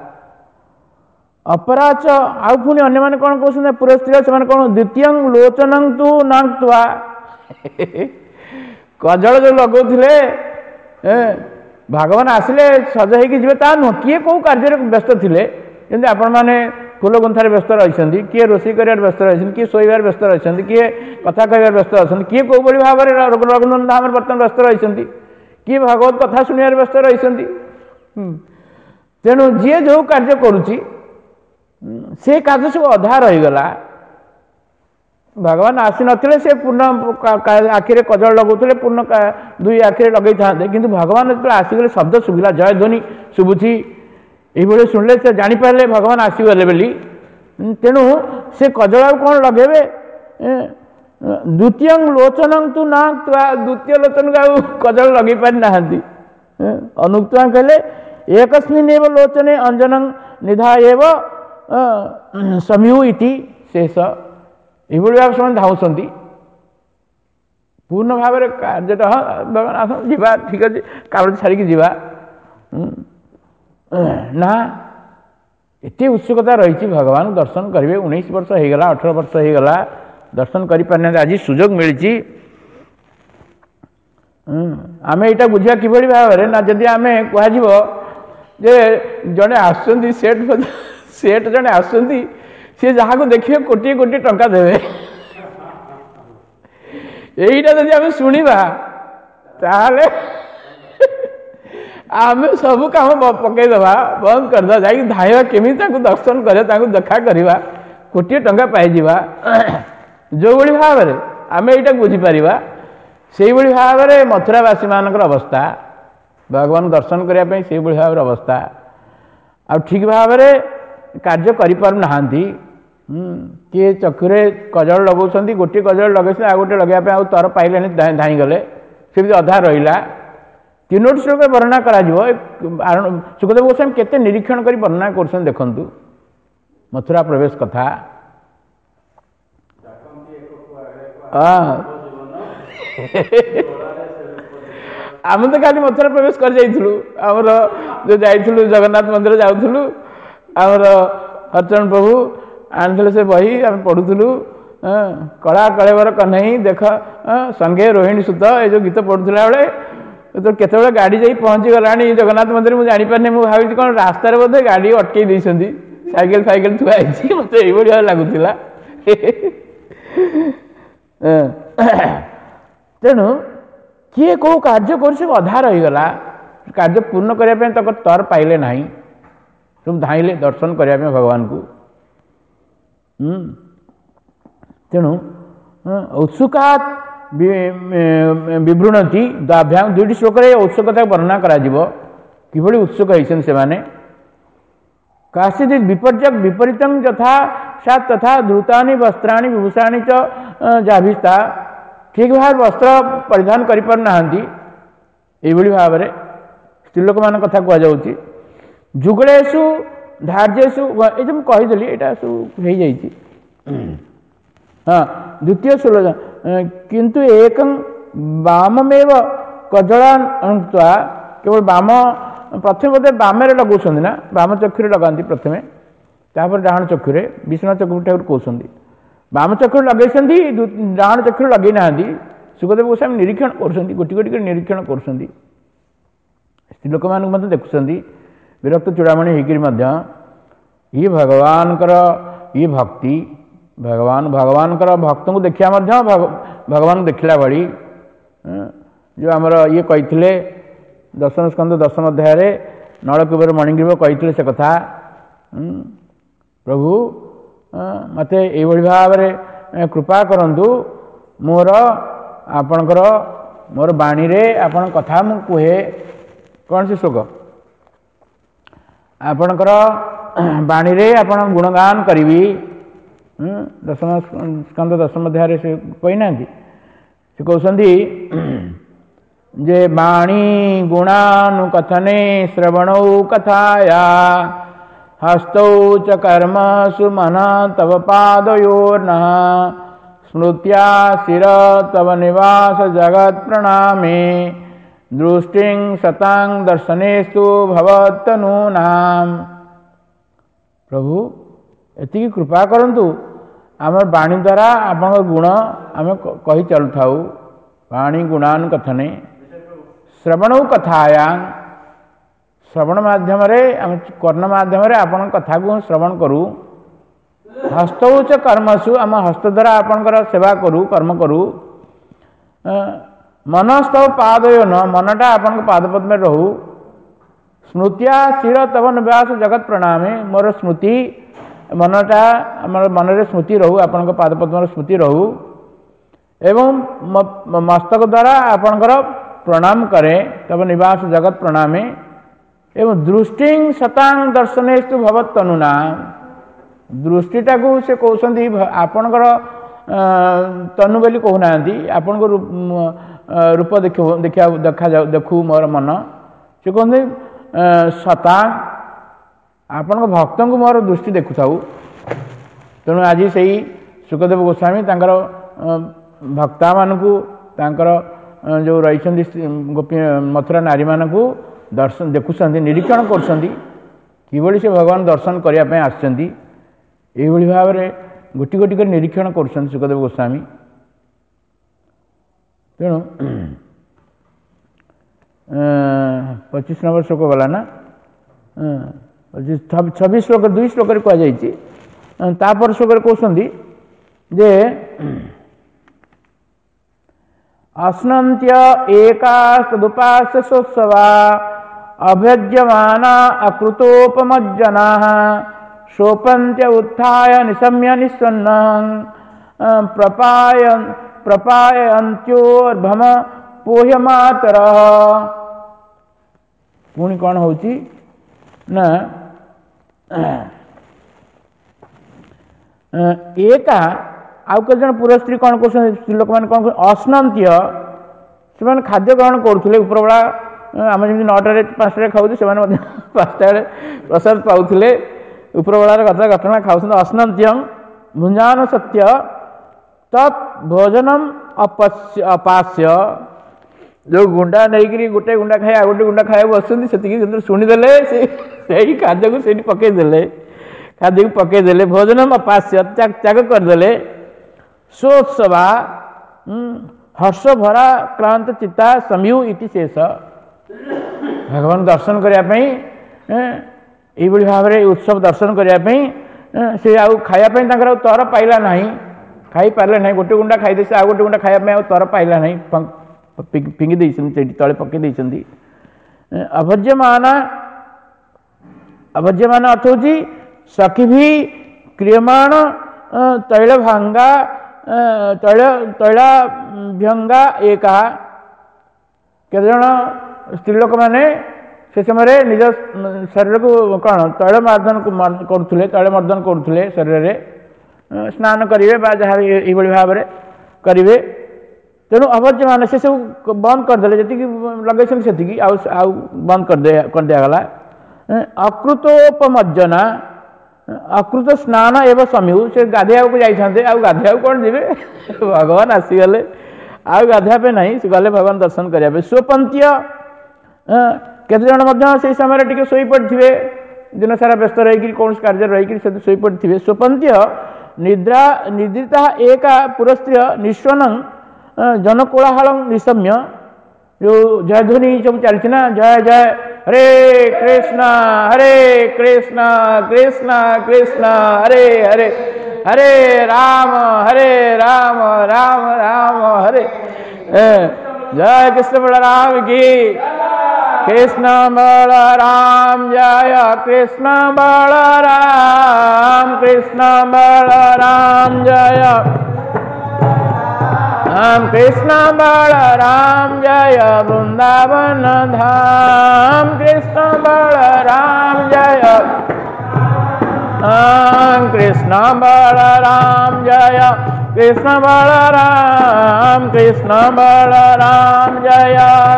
अपराच आउ पुणी अन्य मैंने कौन कहते पुरस्त्री से कौन द्वितीय लोचन तु नाक्वा कजल जो लगौले भगवान आसिले सज हो ता नुह किए कौ कार्य व्यस्त थे जमी आपण मैंने फूल गुंथार व्यस्त रही किए रोषे कर व्यस्त रही किए शोबार व्यस्त रही किए कथा कह व्यस्त अच्छा किए कौ भाई भाव में रघुनंदन धाम बर्तमान व्यस्त रही किए भागवत कथा शुणियार व्यस्त रही तेणु जी जो कार्य करुच्ची से कार्य सब अधा रहीगला भगवान आसी नथिले से पूर्ण आखिरे कजल लगौले पूर्ण दुई आखिरे लगे था किंतु भगवान जो आसीगले शब्द शुभिला जय ध्वनि शुभुची ये शुणिले से जापारे भगवान आसीगले बोली तेणु से कजल कौन लगेबे द्वितीय लोचन तु ना द्वितीय लोचन को कजल लगे पारि ना अनुक्ता कहले एकस्मिन् एव लोचने अंजनं निधाएव समीहु इति शेष ये भाव से धाऊँगी पूर्ण भाव में कार्यटा भगवान आस जा ठीक अच्छे काम छाड़िकी जा ना एत उत्सुकता रही भगवान दर्शन करेंगे उन्नीस वर्ष होगला अठारह वर्ष होगला दर्शन कर पारे आज सुजोग मिली आम यहाँ बुझा कि भाव में ना जदि आम कह जड़े आसुँच सेठ सेठ जड़े आसुँच सी जहाँ को देखिए कोटी कोटी टंका देवे यहीटा जब आम शुणा ताले आम सब काम पकईदबा बंद करदे जा धाइबा केमी दर्शन कर देखा करवा कोटी टंका पाइबा जो भाई भाव में आम यहाँ बुझीपर से भाव में मथुरावासी मान अवस्था भगवान दर्शन करने से भाव अवस्था आ ठीक भाव में कार्य करें किए चक्षुरे कजल लगौं गोटे कजल लगे आ गोटे लगे तर पाइले धाई गले से अधा रहा तीनोटी श्लोक वर्णना करा सुखदेव गोस्वामी केते निरीक्षण कर वर्णना कर देखु मथुरा प्रवेश कथा आम तो खाली मथुरा प्रवेश कर जाइलु आमर जो जाइलु जगन्नाथ मंदिर जाऊलु आमर हरचरण प्रभु आनी से बही आम पढ़ुलु कला कलेवर कन्हई देख संगे रोहिणी सुत ये जो गीत पढ़ुला बेले तो केत गाड़ी जा पहुँची गला जगन्नाथ मंदिर मुझे जापारे मुझे भावी कौन रास्तार बोधे गाड़ी अटकई साइकेल फाइकेल थुआई मत ये लगुला तेणु किए कौ कार्य कर अधा रहीगला कार्य पूर्ण करने तर पाइले ना सब धाइले दर्शन करने भगवान को। तेणु उत्सुका विवृणती द्वाभ्याम दुईटी श्लोक उत्सुकता वर्णना करा किभली उत्सुक होइछन से माने काश्चित् विपर्यक विपरीतं यथा सात तथा धृतानि वस्त्राणि विभूषाणि च जाभिस्ता ठीक भाव वस्त्र परिधान करि पर नाहंती एभली भाव रे स्त्रीलोक मान कथा कह जाउची जुगलेषु धार्येषु ए जे कहि देली एटा सब हे जाइची। हाँ द्वितीय श्लोक किंतु एकं वाममेव कजलान अनुक्त्वा केवल वाम प्रथम बोधे बामेर लगौं ना वाम चक्षुरे लगाती प्रथम तापर डाण चक्षुरे विष्णु चक्रवर्ती ठाकुर कहते वाम चक्षु लगे डाण चक्षु लगे ना सुखदेव गोस्वामी निरीक्षण कर गोटी गोटी निरीक्षण कर स्त्री लोक मान देखुं विरक्त चूड़ामणि होकर ये भगवान ये भक्ति भगवान भगवान भक्त को देखा भगवान देखला भली जो आमर ये कही दर्शन स्कंद दशम अध्याय नलकूबर मणिग्रीव कही से कथा प्रभु मत ये भाव में कृपा करंतु मोर आपणकर मोर बाणी रे आपण कथा मु कहे कौन से श्लोक आपणकर बाणी रे आपण गुणगान करी दशम स्कंद दशम अध्याय से कही ना से कहते जे बाणी गुणानुकथने श्रवणौ कथाया हस्तौ च कर्मसु मन तव पादयोर्नः स्मृत्या शिर तव निवास जगत् प्रणामे दृष्टिं सतां दर्शनेस्तु भवत्तनूनाम्। प्रभु एति कृपा करंतु आम बाणी द्वारा आपण गुण आम कही चलु थाउ बाणी गुणानुकथने श्रवण कथाया श्रवण माध्यम कर्ण माध्यम आपण कथा को श्रवण करूँ हस्तौ च कर्मसु आम हस्त द्वारा आपणकर सेवा करूँ कर्म करूँ मनस्तव पादय न मनटा आपण पादपद में रहू स्मृतिया शिर तव निवास जगत प्रणामे मोर स्मृति मनटा मन रे स्मृति रहू आपण पादपद्म स्मृति रहू एवं मस्तक द्वारा आपणकर प्रणाम करे तब निवास जगत प्रणामे एवं दृष्टि सतांग दर्शनेस्तु भवत तनुना दृष्टिटा को से कहते आपणकर तनु बोली कहना आपण को रूप देख देखा देखा देखू मोर मन से कहते सतांग आपण भक्त को मोर दृष्टि देखु था तेणु आज से सुखदेव गोस्वामी तांकर भक्ता मानू तांकर जो रही गोपी मथुरा नारी मानू दर्शन देखुं निरीक्षण कर से भगवान दर्शन करने आसछन्ति एभली भाव में गोटी गोटी कर निरीक्षण कर सुखदेव गोस्वामी। तेणु पच्चीस नंबर श्लोक गला ना छब्बीस श्लोक दुई श्लोक कहुपर श्लोक कहते जे अश्नन्त्य एकास्तदुपास्य सोत्सवा अभ्यज्यमाना अकृतोपमज्जनाः शोपन्त्य उत्थाय निशम्य निस्सन्नं प्रपायन् प्रपायन्त्योर्भम पोह्यमातरः। पुणी कौन होची ना एका आउ के जन पूरा स्त्री कौन कर स्त्री लोक मैंने कौन अश्नंत्य से खाद्य ग्रहण करुले उपरबेला आम जमी नौटे पाँचटा खाऊ से पाँचटा प्रसाद पाऊले उपरबेलार कथा घटना खाऊ अश्नंत्यम भुंजान सत्य तत् भोजनम अपस्य अपास्य जो गुंडा नहीं गोटे गुंडा खाए आ गोटे गुंडा खाया बस से शुणीदे से खाद्य को से पकईदे खाद्य को पकईदे भोजनम अपास्य त्याग करदे सोत्सवा हर्ष भरा क्लांत चित्ता समयु इति शेष भगवान दर्शन करने ये भाव में उत्सव दर्शन करने से आउ खायापाई तर पाइला नहीं खाई पारे ना गोटे गुंडा खाई से आ गोटे गुंडा खायापाई तर पाइला नहीं फिंगी देते तले पकई अभज्यमान अभज्यमान अर्थ हूँ सखी भी क्रियमाण तैल भांगा तैल तैलाभ्यंगा एका केते जन स्त्री लोक मैंने से समय निज शरीर को कौन तैल मर्दन करुले तैल मर्दन करुले शरीर में स्नान करेंगे जहाँ ये भाव में करेंगे तेणु अभज्य मान से सब बंद करदे जी लगे से आउ बंद करदे कर दिगला अकृतोपमज्जना अकृत स्नान एवं समयु से गाधेया को जाते आउ गाधेया कौन जी भगवान आसीगले आउ गाधेया ना से गले भगवान दर्शन करने स्वपंथीय केते जन से समय टी शोई पड़े दिन सारा व्यस्त रही कौन कार्य रही शोई पड़े स्वपंथीय निद्रा निद्रिता एका पुरस्त्य निस्वन जनकोलाहल निशम्य जो जयध्वनि सब चलती ना जय जय हरे कृष्णा हरे कृष्णा कृष्णा कृष्णा हरे हरे हरे राम हरे राम राम राम हरे जय कृष्ण बलराम की कृष्ण बलराम जय कृष्ण बलराम कृष्ण बलराम जय राम कृष्ण बलराम जय वृंदावन धाम कृष्ण बलराम जय राम कृष्ण बलराम जय कृष्ण बलराम कृष्ण बलराम जय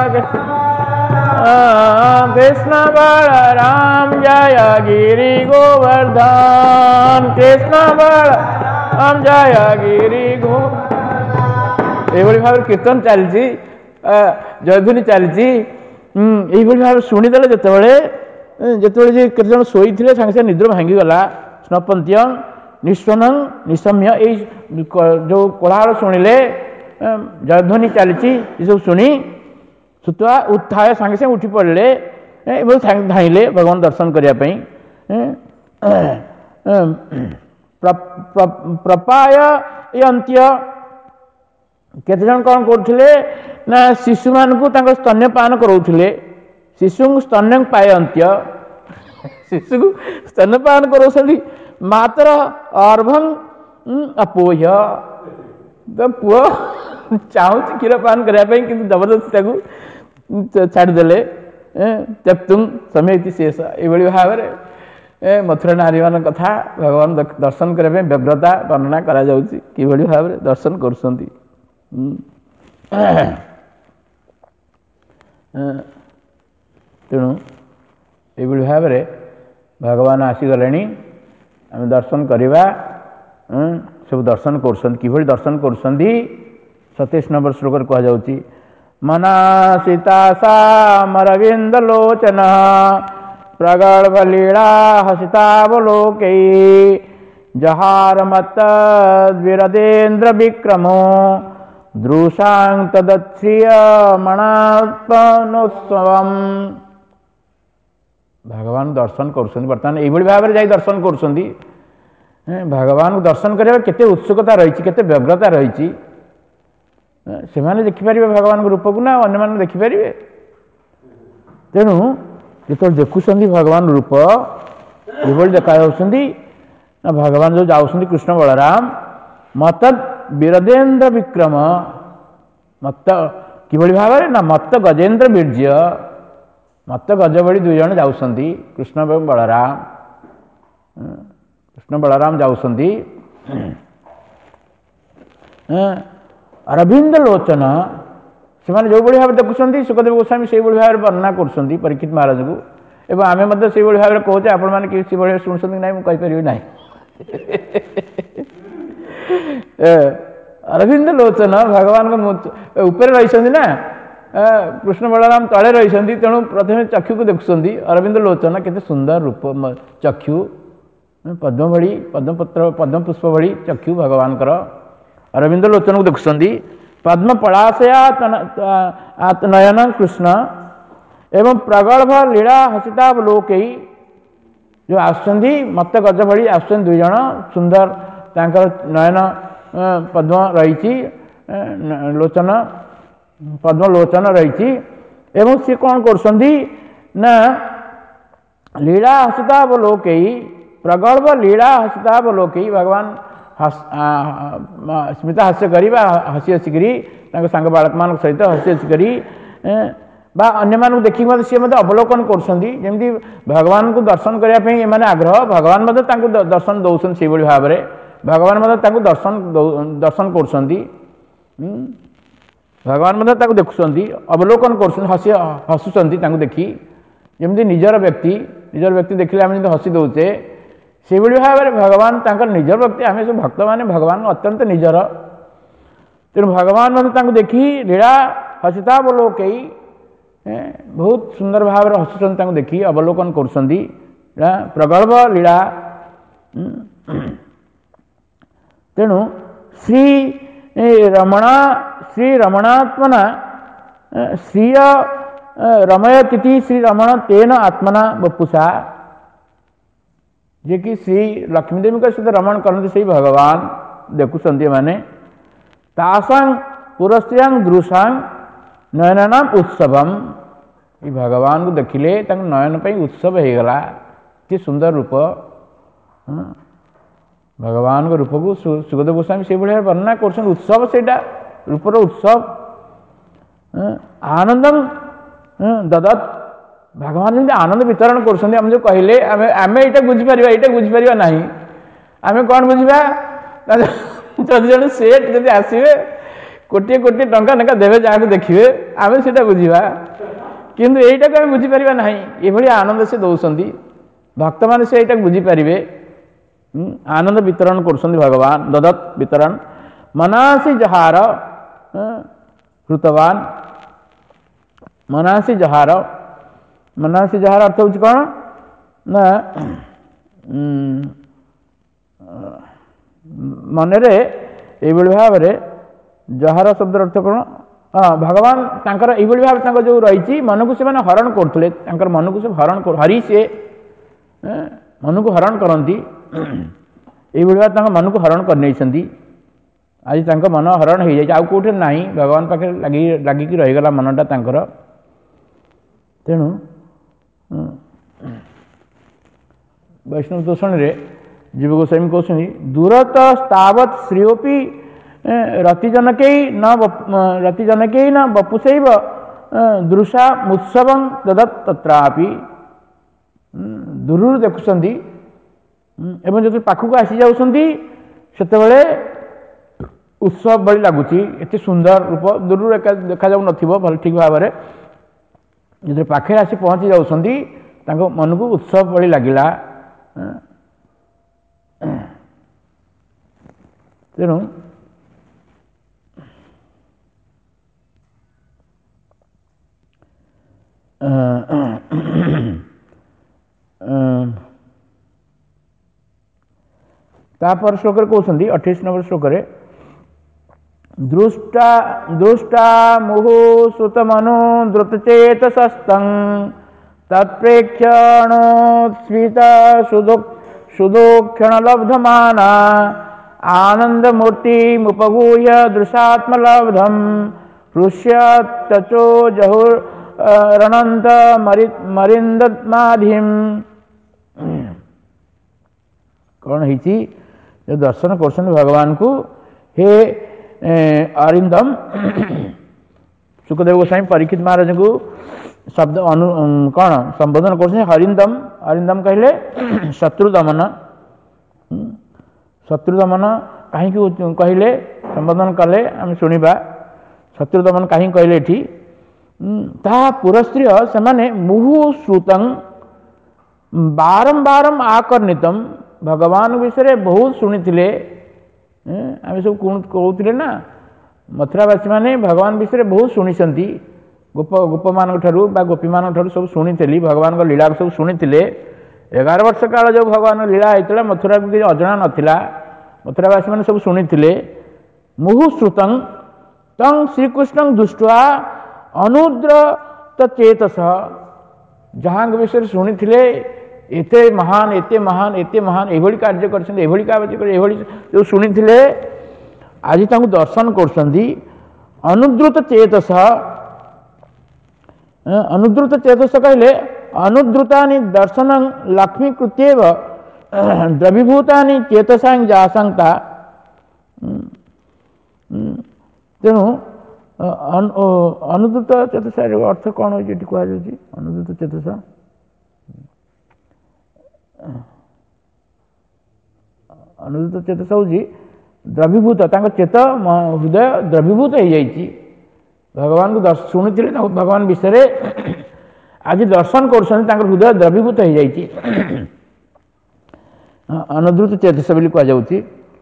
कृष्ण बलराम जय गिरि गोवर्धन कृष्ण बलराम जय गिरि गो ये भाव कीर्तन चलती जयध्वनि चलती ये भाव शुणीदे जिते जिते केते जन शोई थे सागे सागे निद्र भांगीगला स्नपंथ्य निस्वन निशम्य ये जो कोलाहल शुणिले जयध्वनि चलती ये सब शुणी सुतवा उत्थाय सागे सागे उठी पड़े धाइले भगवान दर्शन करने प्रपाय अंत्य केते जन कौन करुले ना शिशु मान को स्तन्यपान करोले शिशु स्तन्य पायंत्य शिशु को स्तन्यपान करोसंदी मात्र अर्भं अपोह्य तो पुओ चाहूँ क्षीर पान करने कि जबरदस्ती छाड़देले त्यक्तुम समय शेष ये भाव में मथुरा नारी मान कथा भगवान दर्शन करने व्यग्रता वर्णना करा जाउची कि भाव में दर्शन करुछंती तेणु ये भाव में भगवान आसीगले आम दर्शन करवा सब दर्शन कर कि दर्शन कर सतैश नंबर श्लोक कह जाउची मना सीता सामरविंद लोचन प्रगल्भ लीला हसितावलोकै जहार मत विरदेन्द्र विक्रमो दृशां तदत्रिय मणात्मनोत्सवम भगवान दर्शन कर बर्तमान ये भाव में दर्शन कर भगवान को दर्शन करने केते उत्सुकता रही केते व्यग्रता रही से मैंने देखिपारे भगवान रूप को ना अन्य मैंने देखिपारे तेणु जो देखुं भगवान रूप ये देखा ना भगवान जो जाऊँ कृष्ण बलराम मत वीरदेन्द्र विक्रम मत कि भाव में ना मत गजेन्द्र वीर्य मत गज बड़ी दुई जन जाऊँगी कृष्ण एवं बलराम कृष्ण बलराम जाऊँगी अरविंद लोचन से जो भाव देखुं सुखदेव गोस्वामी से भाव में वर्णना कर परीक्षित महाराज को एवं आम से भाव में कहे आपण मैंने किसी भाव शुणुं ना मुझे ना अरविंद लोचन भगवान ऊपर रही ना कृष्ण बलराम तले रही तेणु प्रथम चक्षु को देखुं अरविंद लोचन केते सुंदर रूप चक्षु पद्म भड़ी पद्मपत्र पद्म पुष्प भड़ी चक्षु भगवान अरविंद लोचन को देखुं पद्म पलाशया नयन कृष्ण एवं प्रगल्भ लीला हसितावलोकै जो आसुଛନ୍ତି मत गज भଳି आसुଛନ୍ତି दुई जण सुंदर तांकर नयन पद्म रही लोचन पद्म लोचन रही एवं सी कौन करछंदी ना लीला हसितावलोकई प्रगल्भ लीला हसितावलोकई भगवान स्मित हास्य करी हसी हसी करी सांग बालक मान सहित हसी हसी करी बा अन्य मानक देखिक मत सी मत अवलोकन करछंदी जेमती भगवान को दर्शन करिया पे एमाने आग्रह भगवान मत तांको दर्शन दउछन से बळी भाबरे भगवान मत तांको दर्शन दर्शन करछंदी भगवान मत तांको देखुछंदी अवलोकन करछन हसी हसुछंदी तांको देखी जेमती निजर व्यक्ति निजर व्यक्ति देखिले आमे हसी दउचे से बळी भाबरे भगवान तांकर निजर व्यक्ति आमे सब भक्त माने भगवान अत्यंत निजर तेणु भगवान मत तांको देखी लीला हसितावलोकई बहुत सुंदर भाव हसुचंद देखी अवलोकन करुँच प्रगल्भ लीला तेणु श्री रमणा श्री रमणात्मना श्रीय रमयतिथि श्री रमण तेन आत्मना बपुषा जे कि श्री लक्ष्मीदेवी सहित रमण करते से भगवान देखुं माने तासांग पुरस्त्रियांग दृशांग नयनानाम उत्सवम ये भगवान को देखिले नयन पर उत्सव हो गला कि सुंदर रूप भगवान को रूप को सुखदेव गोस्वामी से भाया वर्णना कर उत्सव से रूपर उत्सव आनंदम ददत भगवान जमी आनंद वितरण कर जो कहले आम ये बुझीपर ये बुझीपर ना आम कौन बुझा जब जन सेठ जब आसवे कोटी कोटी टंका नेका देवे जहाँ देखिए आम से बुझा किंतु यहीटा को बुझीपर ना ये आनंद से दौरान भक्त मैंने से यहाँ बुझीपारे आनंद वितरण कर भगवान ददत वितरण मनासी जहार हृतवान मनासी जहार मनासी जहार अर्थ हूँ कौन ना मनरे ये भाव में जहार शब्द अर्थ कौन हाँ भगवान तांकर ये भाव जो रही मन को से हरण करते मन को से हरण हरि से मन को हरण करती ये भाव मन को हरण कर आज तक मन हरण हो जाए आउ कौटे ना भगवान पाखे लगी लगिकी रहीगला मनटा तांकर तेणु वैष्णव तोषण जीव गोस्वामी कहते दूरत तावत श्रेयोपी रतिजनक न रतिजनक न बपुषैव दृशा मुत्सव ददत तत्रापि दूर देखुं एवं जो पाखक आसी जाऊँगी से उत्सव भली लगुच एत सुंदर रूप दूर देखा जाऊ भल ठीक भाव में जो पाखे आसी पहुँची जाऊँगी मन को उत्सव भली लगिला तेणु तापर श्लोक कहते अठाईस नंबर श्लोक दृष्टा दृष्टा मुहु सुतमनु द्रुतचेतसस्तं तत्प्रेक्षणोत्स्फीत सुदो सुदोक्षण लब्धमाना आनंदमूर्ति मुपगूह्य दृशात्मलब्धम हृष्य तचो जहुर रणंत मरिंदत्माधिम कौन है जो दर्शन कर भगवान को हे अरिंदम सुखदेव गोस्वामी परीक्षित महाराज को शब्द अनु कौन संबोधन कर हरिंदम अरिंदम कहले शत्रु दमन शत्रु दमन कहीं कहले संबोधन कले आम शुणा शत्रु दमन कहीं कहले ये ता पुरस्त्रिय से मुहु श्रुतं बारंबार आकर्णितम भगवान विषय बहुत शुणी आम सब कहते ना मथुरावासी मैंने भगवान विषय बहुत शुणी गोप गोप मान गोपी मान सब शुणी भगवान लीला सब शुणी एगार वर्ष काल जो भगवान लीला होता मथुरा किसी अजना नाला मथुरावासी मैंने सब शुणी मुहु श्रुतं तं श्रीकृष्ण दृष्टवा अनुद्रत चेतस जहाँ विषय शुणी एते महान एते महान एते महान एभली कार्य कर एभली कार्य एभली जो शुणी आज तांको दर्शन करछंदी अनुद्रुत चेतस अनुद्रुत चेतस कहले अनुद्रुतानि दर्शन लक्ष्मी कृत्येव द्रवीभूतानि चेतसां जासंता तेणु अनुद्रुत चेतस अर्थ कौन हो कह अनुद्रुत चेतस अनुद्रुत चेतस हूँ द्रवीभूत चेत हृदय द्रवीभूत हो जाइए भगवान को शुणी भगवान विषय आज दर्शन कर हृदय द्रवीभूत हो जाइए अनुद्रुत चेतस बोली कहुच्छी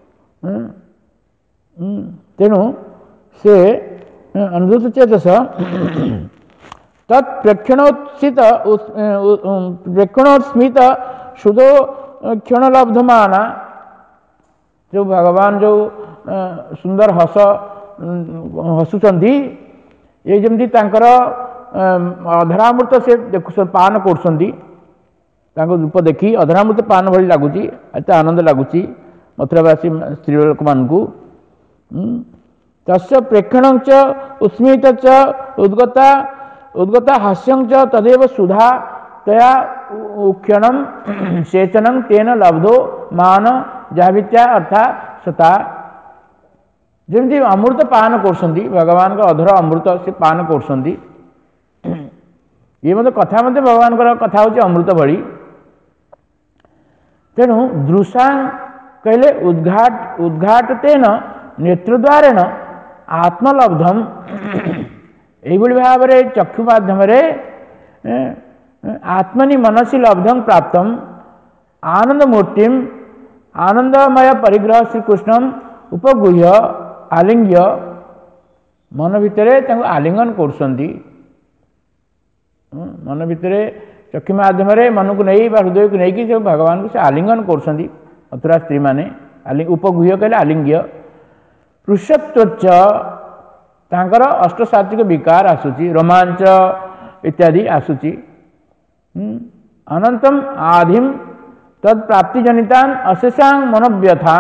तेणु से अनुद्रुत चेतस तत्प्रेक्षणोत्सित प्रेक्षणोत्स्मित शुद्धो क्षणलब्धमान जो भगवान जो सुंदर हस हसुचंदी ये जमती तांकर अधरामृत से देखु पान कर रूप देखी अधरामृत पान भली लगुच एत आनंद लगुच मथुरावासी स्त्री लोक मानू तस्य प्रेक्षण उस्मित उद्गता उद्गता हास्यं च तदेव सुधा तया उक्षणम सेचनं तेन लब्धो मान जावित्या अर्थात सता जमी अमृत पान कर भगवान का अधर अमृत से पान कर ये मत कथा मत भगवान कथा हूँ अमृत भली तेणु दृशा कहले उद्घाट उद्घाटतेन नेत्रद्वारेण आत्मलब्धम यही भाव में चक्षु माध्यम आत्मनि मनसी लब्धम प्राप्त आनंद मूर्ति आनंदमय परिग्रह श्रीकृष्ण उपगुह्य आलिंग्य मन भितर आलिंगन कर मन भितर चक्षु माध्यम मन को नहीं हृदय को लेकिन भगवान को से आलिंगन कर मथुरा स्त्री मैंने उपगुह्य कहले आलिंग्य पृषत्वच तांकर अष्टसात्विक विकार आसूची रोमांच इत्यादि आसूची अनंतम आधिम तत्प्राप्ति जनितान अशेषां मनोव्यथा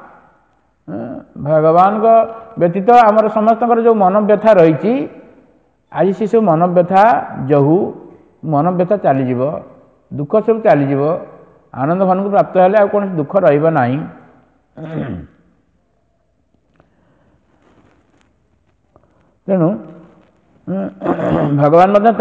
भगवान को व्यतीत आमर समस्त जो मनोव्यथा रही आज से सब मनोव्यथा जहू मनोव्यथा चलीज दुख सब चलीज आनंद मन को प्राप्त हेले कौन दुख रहा तेणु भगवान मध्य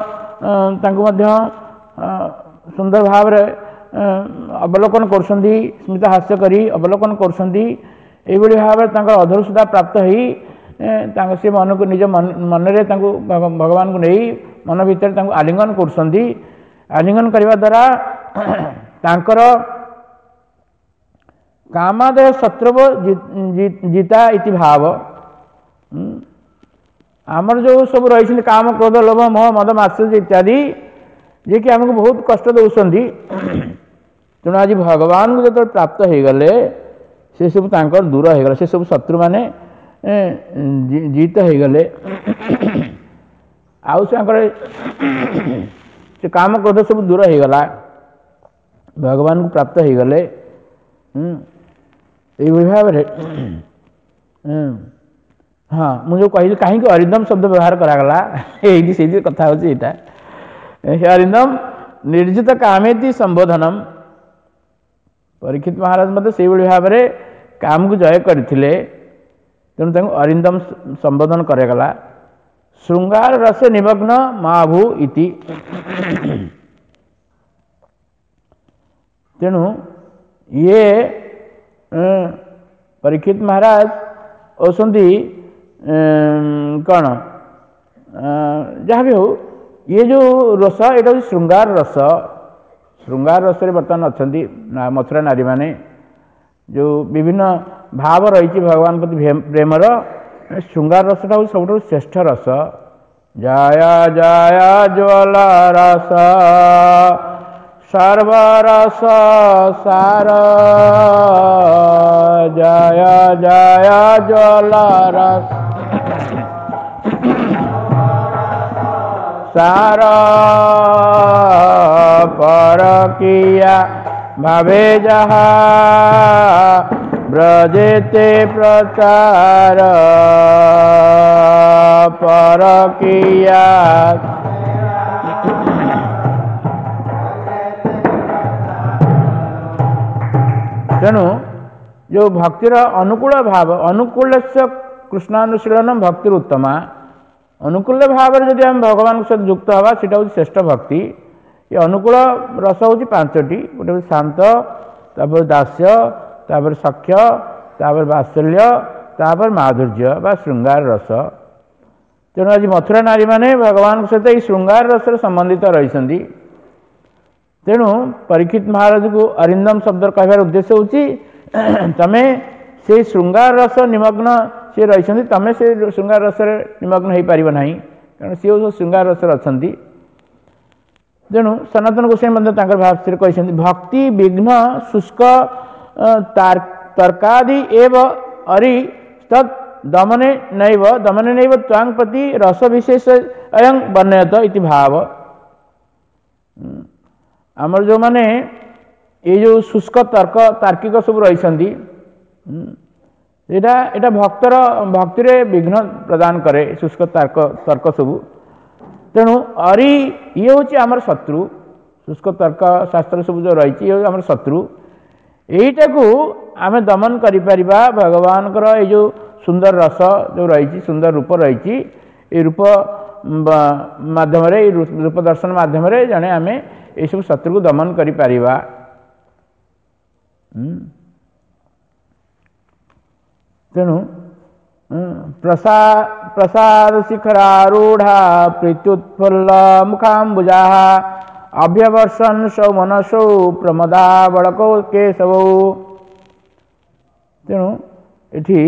सुंदर भाव अवलोकन कर स्मित हास्य करी अवलोकन कर भाव अधर सुधा प्राप्त हो से मन को निज मन मन भगवान को नहीं मन भीतर आलिंगन कर आलिंगन करने द्वारा तांकर कामादय शत्रु जीता इति भाव आमर जो सब रही काम क्रोध लोभ मोह मद मात्सर्य इत्यादि जे कि आमको बहुत कष्ट दौरान तेणु आज भगवान को जो प्राप्त हो गले से सब तांकर दूर हो गला से सब शत्रु माने जीत हो गले आउ से काम क्रोध सब दूर हो गला भगवान को प्राप्त हो गले ये भाव हाँ मुझे कहली कहीं अरिंदम शब्द व्यवहार करागला ये से कथा होता अरिंदम निर्जित कामेति संबोधनम परीक्षित महाराज मत से भाव में काम को जय करते तेणु अरिंदम संबोधन करागला श्रृंगार रस निमग्न माभू इति तेणु ये परीक्षित महाराज औसंती कौन जहाँ भी हो ये जो रस यहाँ श्रृंगार रस श्रृंगार रस बर्तमान अच्छा मथुरा नारी माने जो विभिन्न भाव रही भगवान प्रति प्रेमर श्रृंगार रसटा हूँ सब श्रेष्ठ रस जया जया ज्वला रस सर्वरस सार जया जया ज्वला रस सार परकिया भावे जहा ब्रजेते प्रचार परकिया। तेणु जो भक्तिर अनुकूल भाव अनुकूल से कृष्णानुशीलन भक्तिर उत्तमा अनुकूल भाव जदि आम भगवान सहित युक्त हवा सीटा हूँ श्रेष्ठ भक्ति। ये अनुकूल रस हूँ पांचटी गोटे शांत तापर दास्य तापर सख्य तापर वात्सल्य तापर माधुर्य बा श्रृंगार रस। तेणु आज मथुरा नारी माने भगवान सहित ये श्रृंगार रस संबंधित रही। तेणु परीक्षित महाराज को अरिंदम शब्द कहबार उद्देश्य हूँ तमें से श्रृंगार रस निमग्न सी रही तमें से श्रृंगार रस निमग्न हो पार ना कारण सी सब श्रृंगार रस अच्छा। तेणु सनातन गोस्वामी भाष्य कहते भक्ति विघ्न शुष्क तर्कादि एव अरि तत् दमने नैव दमने नैव त्वांग प्रति रस विशेष अयं वर्णयत इति भाव। आमर जो माने ये जो शुष्क तर्क तार्किक सब रही एटा एटा भक्तर भक्ति रे विघ्न प्रदान करे शुष्क तर्क तर्क सब। तेणु अरि ये हूँ आमर शत्रु शुष्क तर्क शास्त्र सब जो रही ये आमर शत्रु यहीटा को आम दमन करिपर भगवान ये जो सुंदर रस जो रही सुंदर रूप रही ये रूप माध्यम रूप दर्शन माध्यम जड़े आम ये सब शत्रु को दमन करिपर। तेणु प्रसाद प्रसाद शिखरारूढ़ा प्रीत्युत्फुल्ल मुखाम्बुजा अभ्यवर्षन् सौ मनसौ प्रमदा बड़को केशव। तेणु ये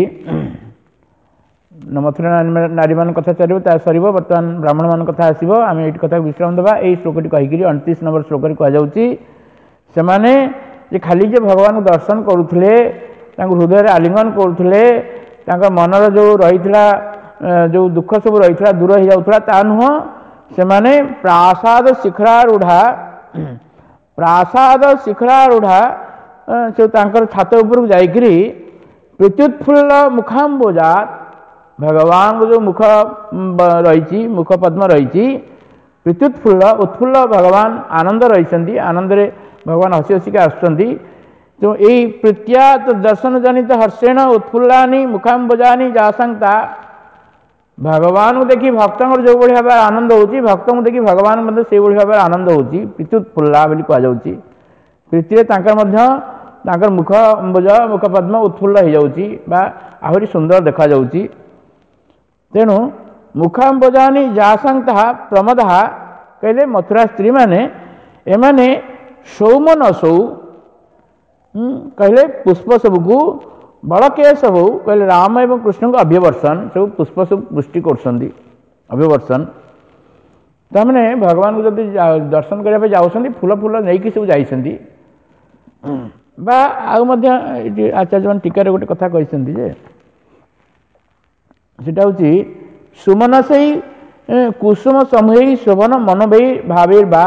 मथुरा नारी मान कथा चलो सर बर्तमान ब्राह्मण मान कथा आसो आम ये कथा विश्राम देवा। यही श्लोकटी कहीकि अड़तीस नंबर श्लोक कहुच्छी से खाली जे भगवान दर्शन करुले हृदय आलिंगन करुले मनर जो रही जो दुख सब रही दूर हो जाऊला ता नुह से माने प्रासाद शिखरारूढ़ा प्रासाद शिखरारूढ़ा से छात उपर जाकि प्रीत्युत्फुल्ल मुखाम्बोजा भगवान जो मुख रही मुख पद्म रही प्रीत्युत्फुल्ल उत्फुल्ल भगवान आनंद रही आनंद रे भगवान हसी हसिका आसुँच। तो यही प्रीत्या तो दर्शन जनित हर्षेण उत्फुल्लानी मुखाम्बोजानी जासंता भगवान को देखी भक्त जो भाई भाव आनंद होती भक्त को देखी भगवान से भाव आनंद होती प्रीत्युत्फुल्ला बोली कहुच्छी। प्रीति तांकर मुख अम्बुज मुख पद्म उत्फुल्ल हो जाऊँगी आहरी सुंदर देखा जाऊँगी। तेणु मुखाम्बोजानी जासंता प्रमदा कहले मथुरा स्त्री माने एमाने सौमन सौ कहले पुष्प सबको बड़के सब कहले राम एवं कृष्ण को अभ्यवर्षण सब पुष्प सब पुष्टि कर अभ्यवर्षण तमें भगवान को जब दर्शन करने जाऊँ फूल फूल नहीं सब जाइछन्ति बा आचार्य मान टीकार गोटे कथा कहते सेटा हूँ सुमन से कुसुम समूह शोभन मन भई भावे बा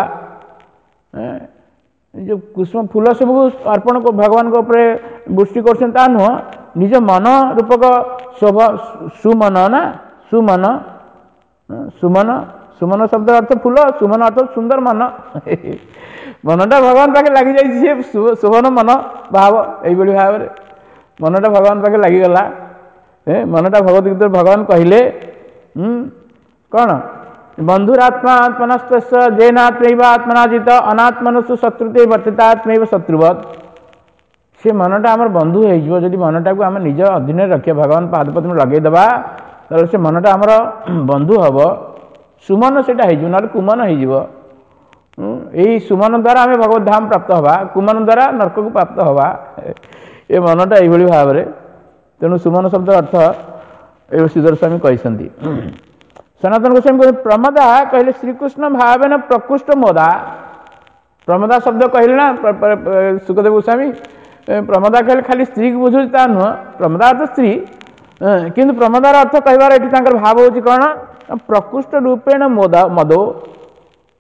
जो कुसुम फूल सब अर्पण को भगवान को ऊपर वृष्टि कर नुह निज मन रूपक शोभ सुमन ना सुमन सुमन सुमन शब्द अर्थ फूल सुमन अर्थ सुंदर मन मनटा भगवान पाखे लगी जाइए शोभन मन भाव यही भाव में मनटा भगवान पाखे लगिगला मनटा भगवत गीता भगवान कहले कौन बंधुरात्मा आत्मनस्त जैनात्म आत्मना जित अनात्मनस्तु शत्रुते वर्तितात्म शत्रुवत से मनटा आम बंधु हो जदि मनटा को आम निज अधीन रखिए भगवान पादपद में लगेदेवा तो से मनटा आमर बंधु हम सुमन से ना कुमन हो यही सुमन द्वारा आम भगवत धाम प्राप्त हवा कुमन द्वारा नरक को प्राप्त हवा ये मनटा यही भाव में। तेणु सुमन शब्द अर्थ ये श्रीधर स्वामी कहते। सनातन गोस्वामी कहते प्रमदा कहले श्रीकृष्ण भावेन प्रकृष्ट मोदा प्रमदा शब्द कहले ना सुखदेव गोस्वामी प्रमदा कहले खाली स्त्री को बुझुची ता नुह प्रमदा अर्थ स्त्री किंतु प्रमदार अर्थ कहबार ये भाव हूँ कौन प्रकृष्ट रूपेण मोदा मदो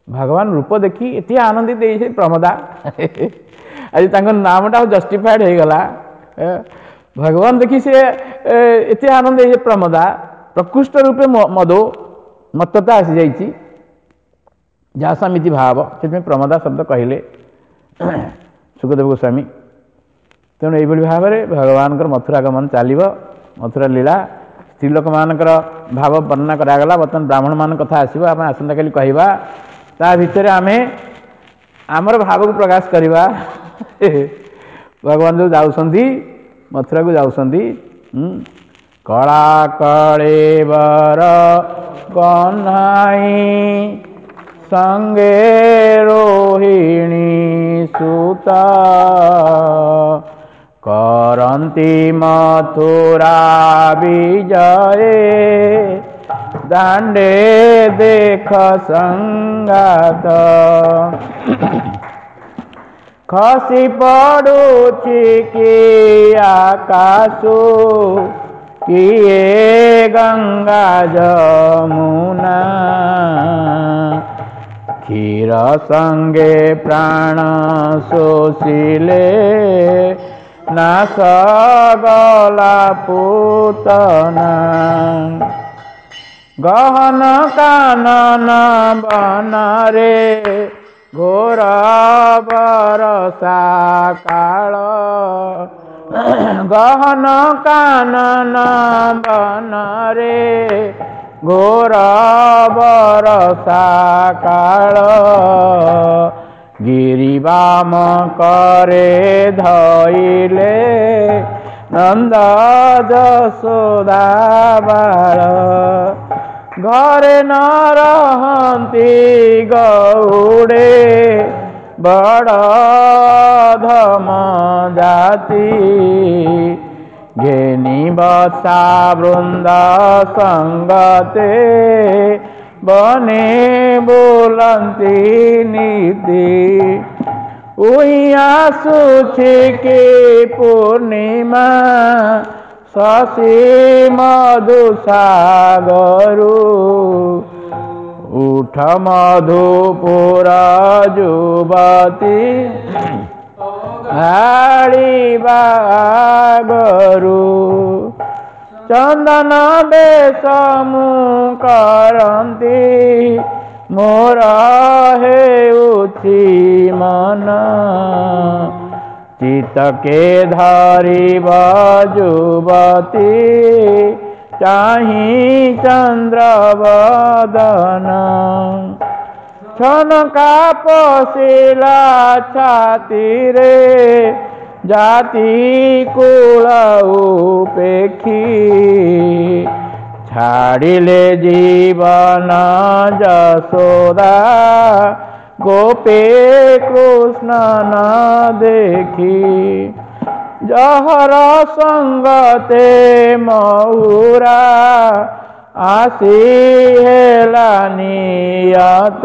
भगवान रूप देखी एति आनंदित प्रमदा आज नामटा जस्टिफाइड हो गला भगवान देखी से एति आनंद प्रमदा प्रकृष्ट रूपे मदो मत्तता आसी जाइए जहाँ समिति भाव से प्रमदा शब्द कहले सुखदेव गोस्वामी तेणु यही भाव में भगवान मथुरा गमन चलो मथुरा लीला स्त्रीलोक मानकर भाव वर्णना करागला बर्तमान ब्राह्मण मान कथा आसो आम आसंता काली कहवा ता भितर आम आमर भाव को प्रकाश करवा भगवान जो जाऊँगी मथुरा को जाऊँगी कला कले बर कन्हाई संगे रोहिणी सुता करंती मथुरा विजये दांडे देख संगात खसी पड़ुछि कि आकाशु किए गंगा जमुना क्षीर संगे प्राण शोषिले नाश गला पूतना गहन कानन बनरे घोर बरसा काल गहन कानन बनरे घोर बरसा काल गिरिबाम करे धइले नंद जसोदा बाल घरे न रहंती गौड़े बड़ धम जाति घेनी बसा वृंद संगते बने बोलंती नीति उइया सुछि की पूर्णिमा शशि मधुसागरु उठ मधुपुर जुवती हाड़ी बागरु चंदन बेसमु करंती मोर हेउछि मन चित के धरी जुवती चाही चंद्र बदन छनका पशिला छाती रे जाति कुल उपेक्षी छाड़िले जीवन जसोदा गोपे कृष्ण न देखी जहर संगते मऊरा आसी हेला नियत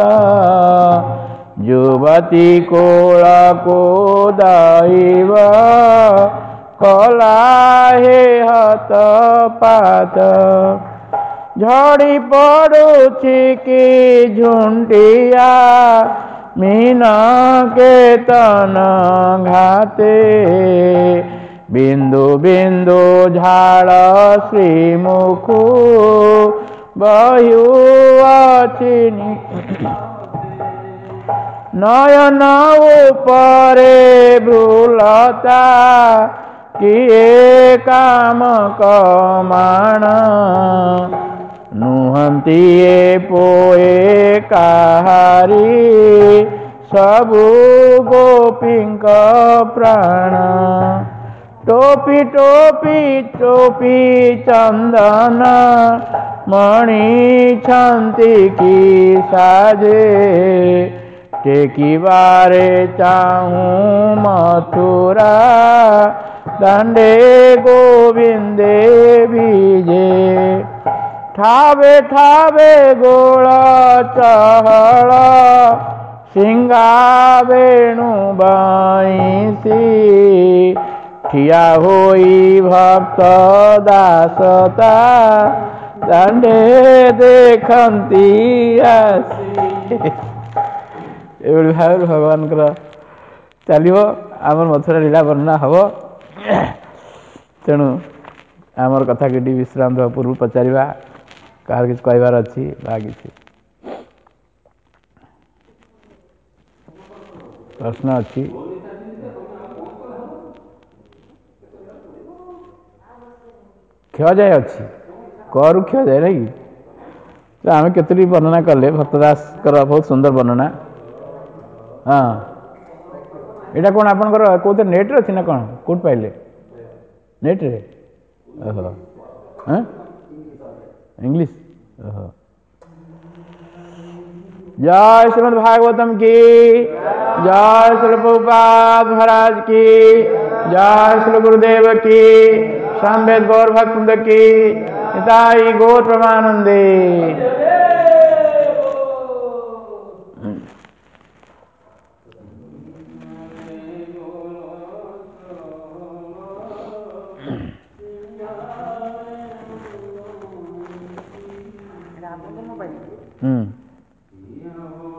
युवती कोल को दैव कला हे हत पात झड़ी पड़ुछि कि झुंडिया मीना के तन घाते बिंदु बिंदु झाड़ श्रीमुखु बहु अचिनी नयन उपरे भ्रूलता किए काम कमाण नुहंती पोए काहारी सबु गोपींक प्राण टोपी टोपी टोपी चंदन मणि छंती की साजे टेकिबारे चाहूं मथुरा दंडे गोविंदे बीजे ठावे ठावे गोल चहल सिंगा वेणु बाईसी ठिया होई भक्त दासता दंडे देखंती आसी एभଳି ଭାବରେ ଭଗବାନଙ୍କର ଚାଲିବ ଆମର ମଥୁରା ଲୀଳା ବର୍ଣ୍ଣନା ହେବ। ତେଣୁ ଆମର କଥା କିଛି ବିଶ୍ରାମ ଦେବା ପୂର୍ବରୁ ପଚାରିବା କାହାର କିଛି କହିବାର ଅଛି ବା କିଛି ପ୍ରଶ୍ନ ଅଛି? କ୍ଷୟଯାଏ ଅଛି କରୁ କ୍ଷୟଯାଏ ନାଇଁ କି? ତ ଆମେ କେତୋଟି ବର୍ଣ୍ଣନା କଲେ ଭକ୍ତଦାସଙ୍କର ବହୁତ ସୁନ୍ଦର ବର୍ଣ୍ଣନା। ହଁ ଏଇଟା କ'ଣ ଆପଣଙ୍କର କେଉଁଥିରେ ନେଟ୍ରେ ଅଛି ନା କ'ଣ କେଉଁଠି ପାଇଲେ? ନେଟ୍ରେ? ଓହୋ ହଁ इंग्लिश। ओहो जय श्रीमद् भागवतम की जय, श्री प्रभुपाद महाराज की जय, श्री गुरुदेव की सामवेद गौर भक्त की निताई गौर प्रमानंदे। हम्म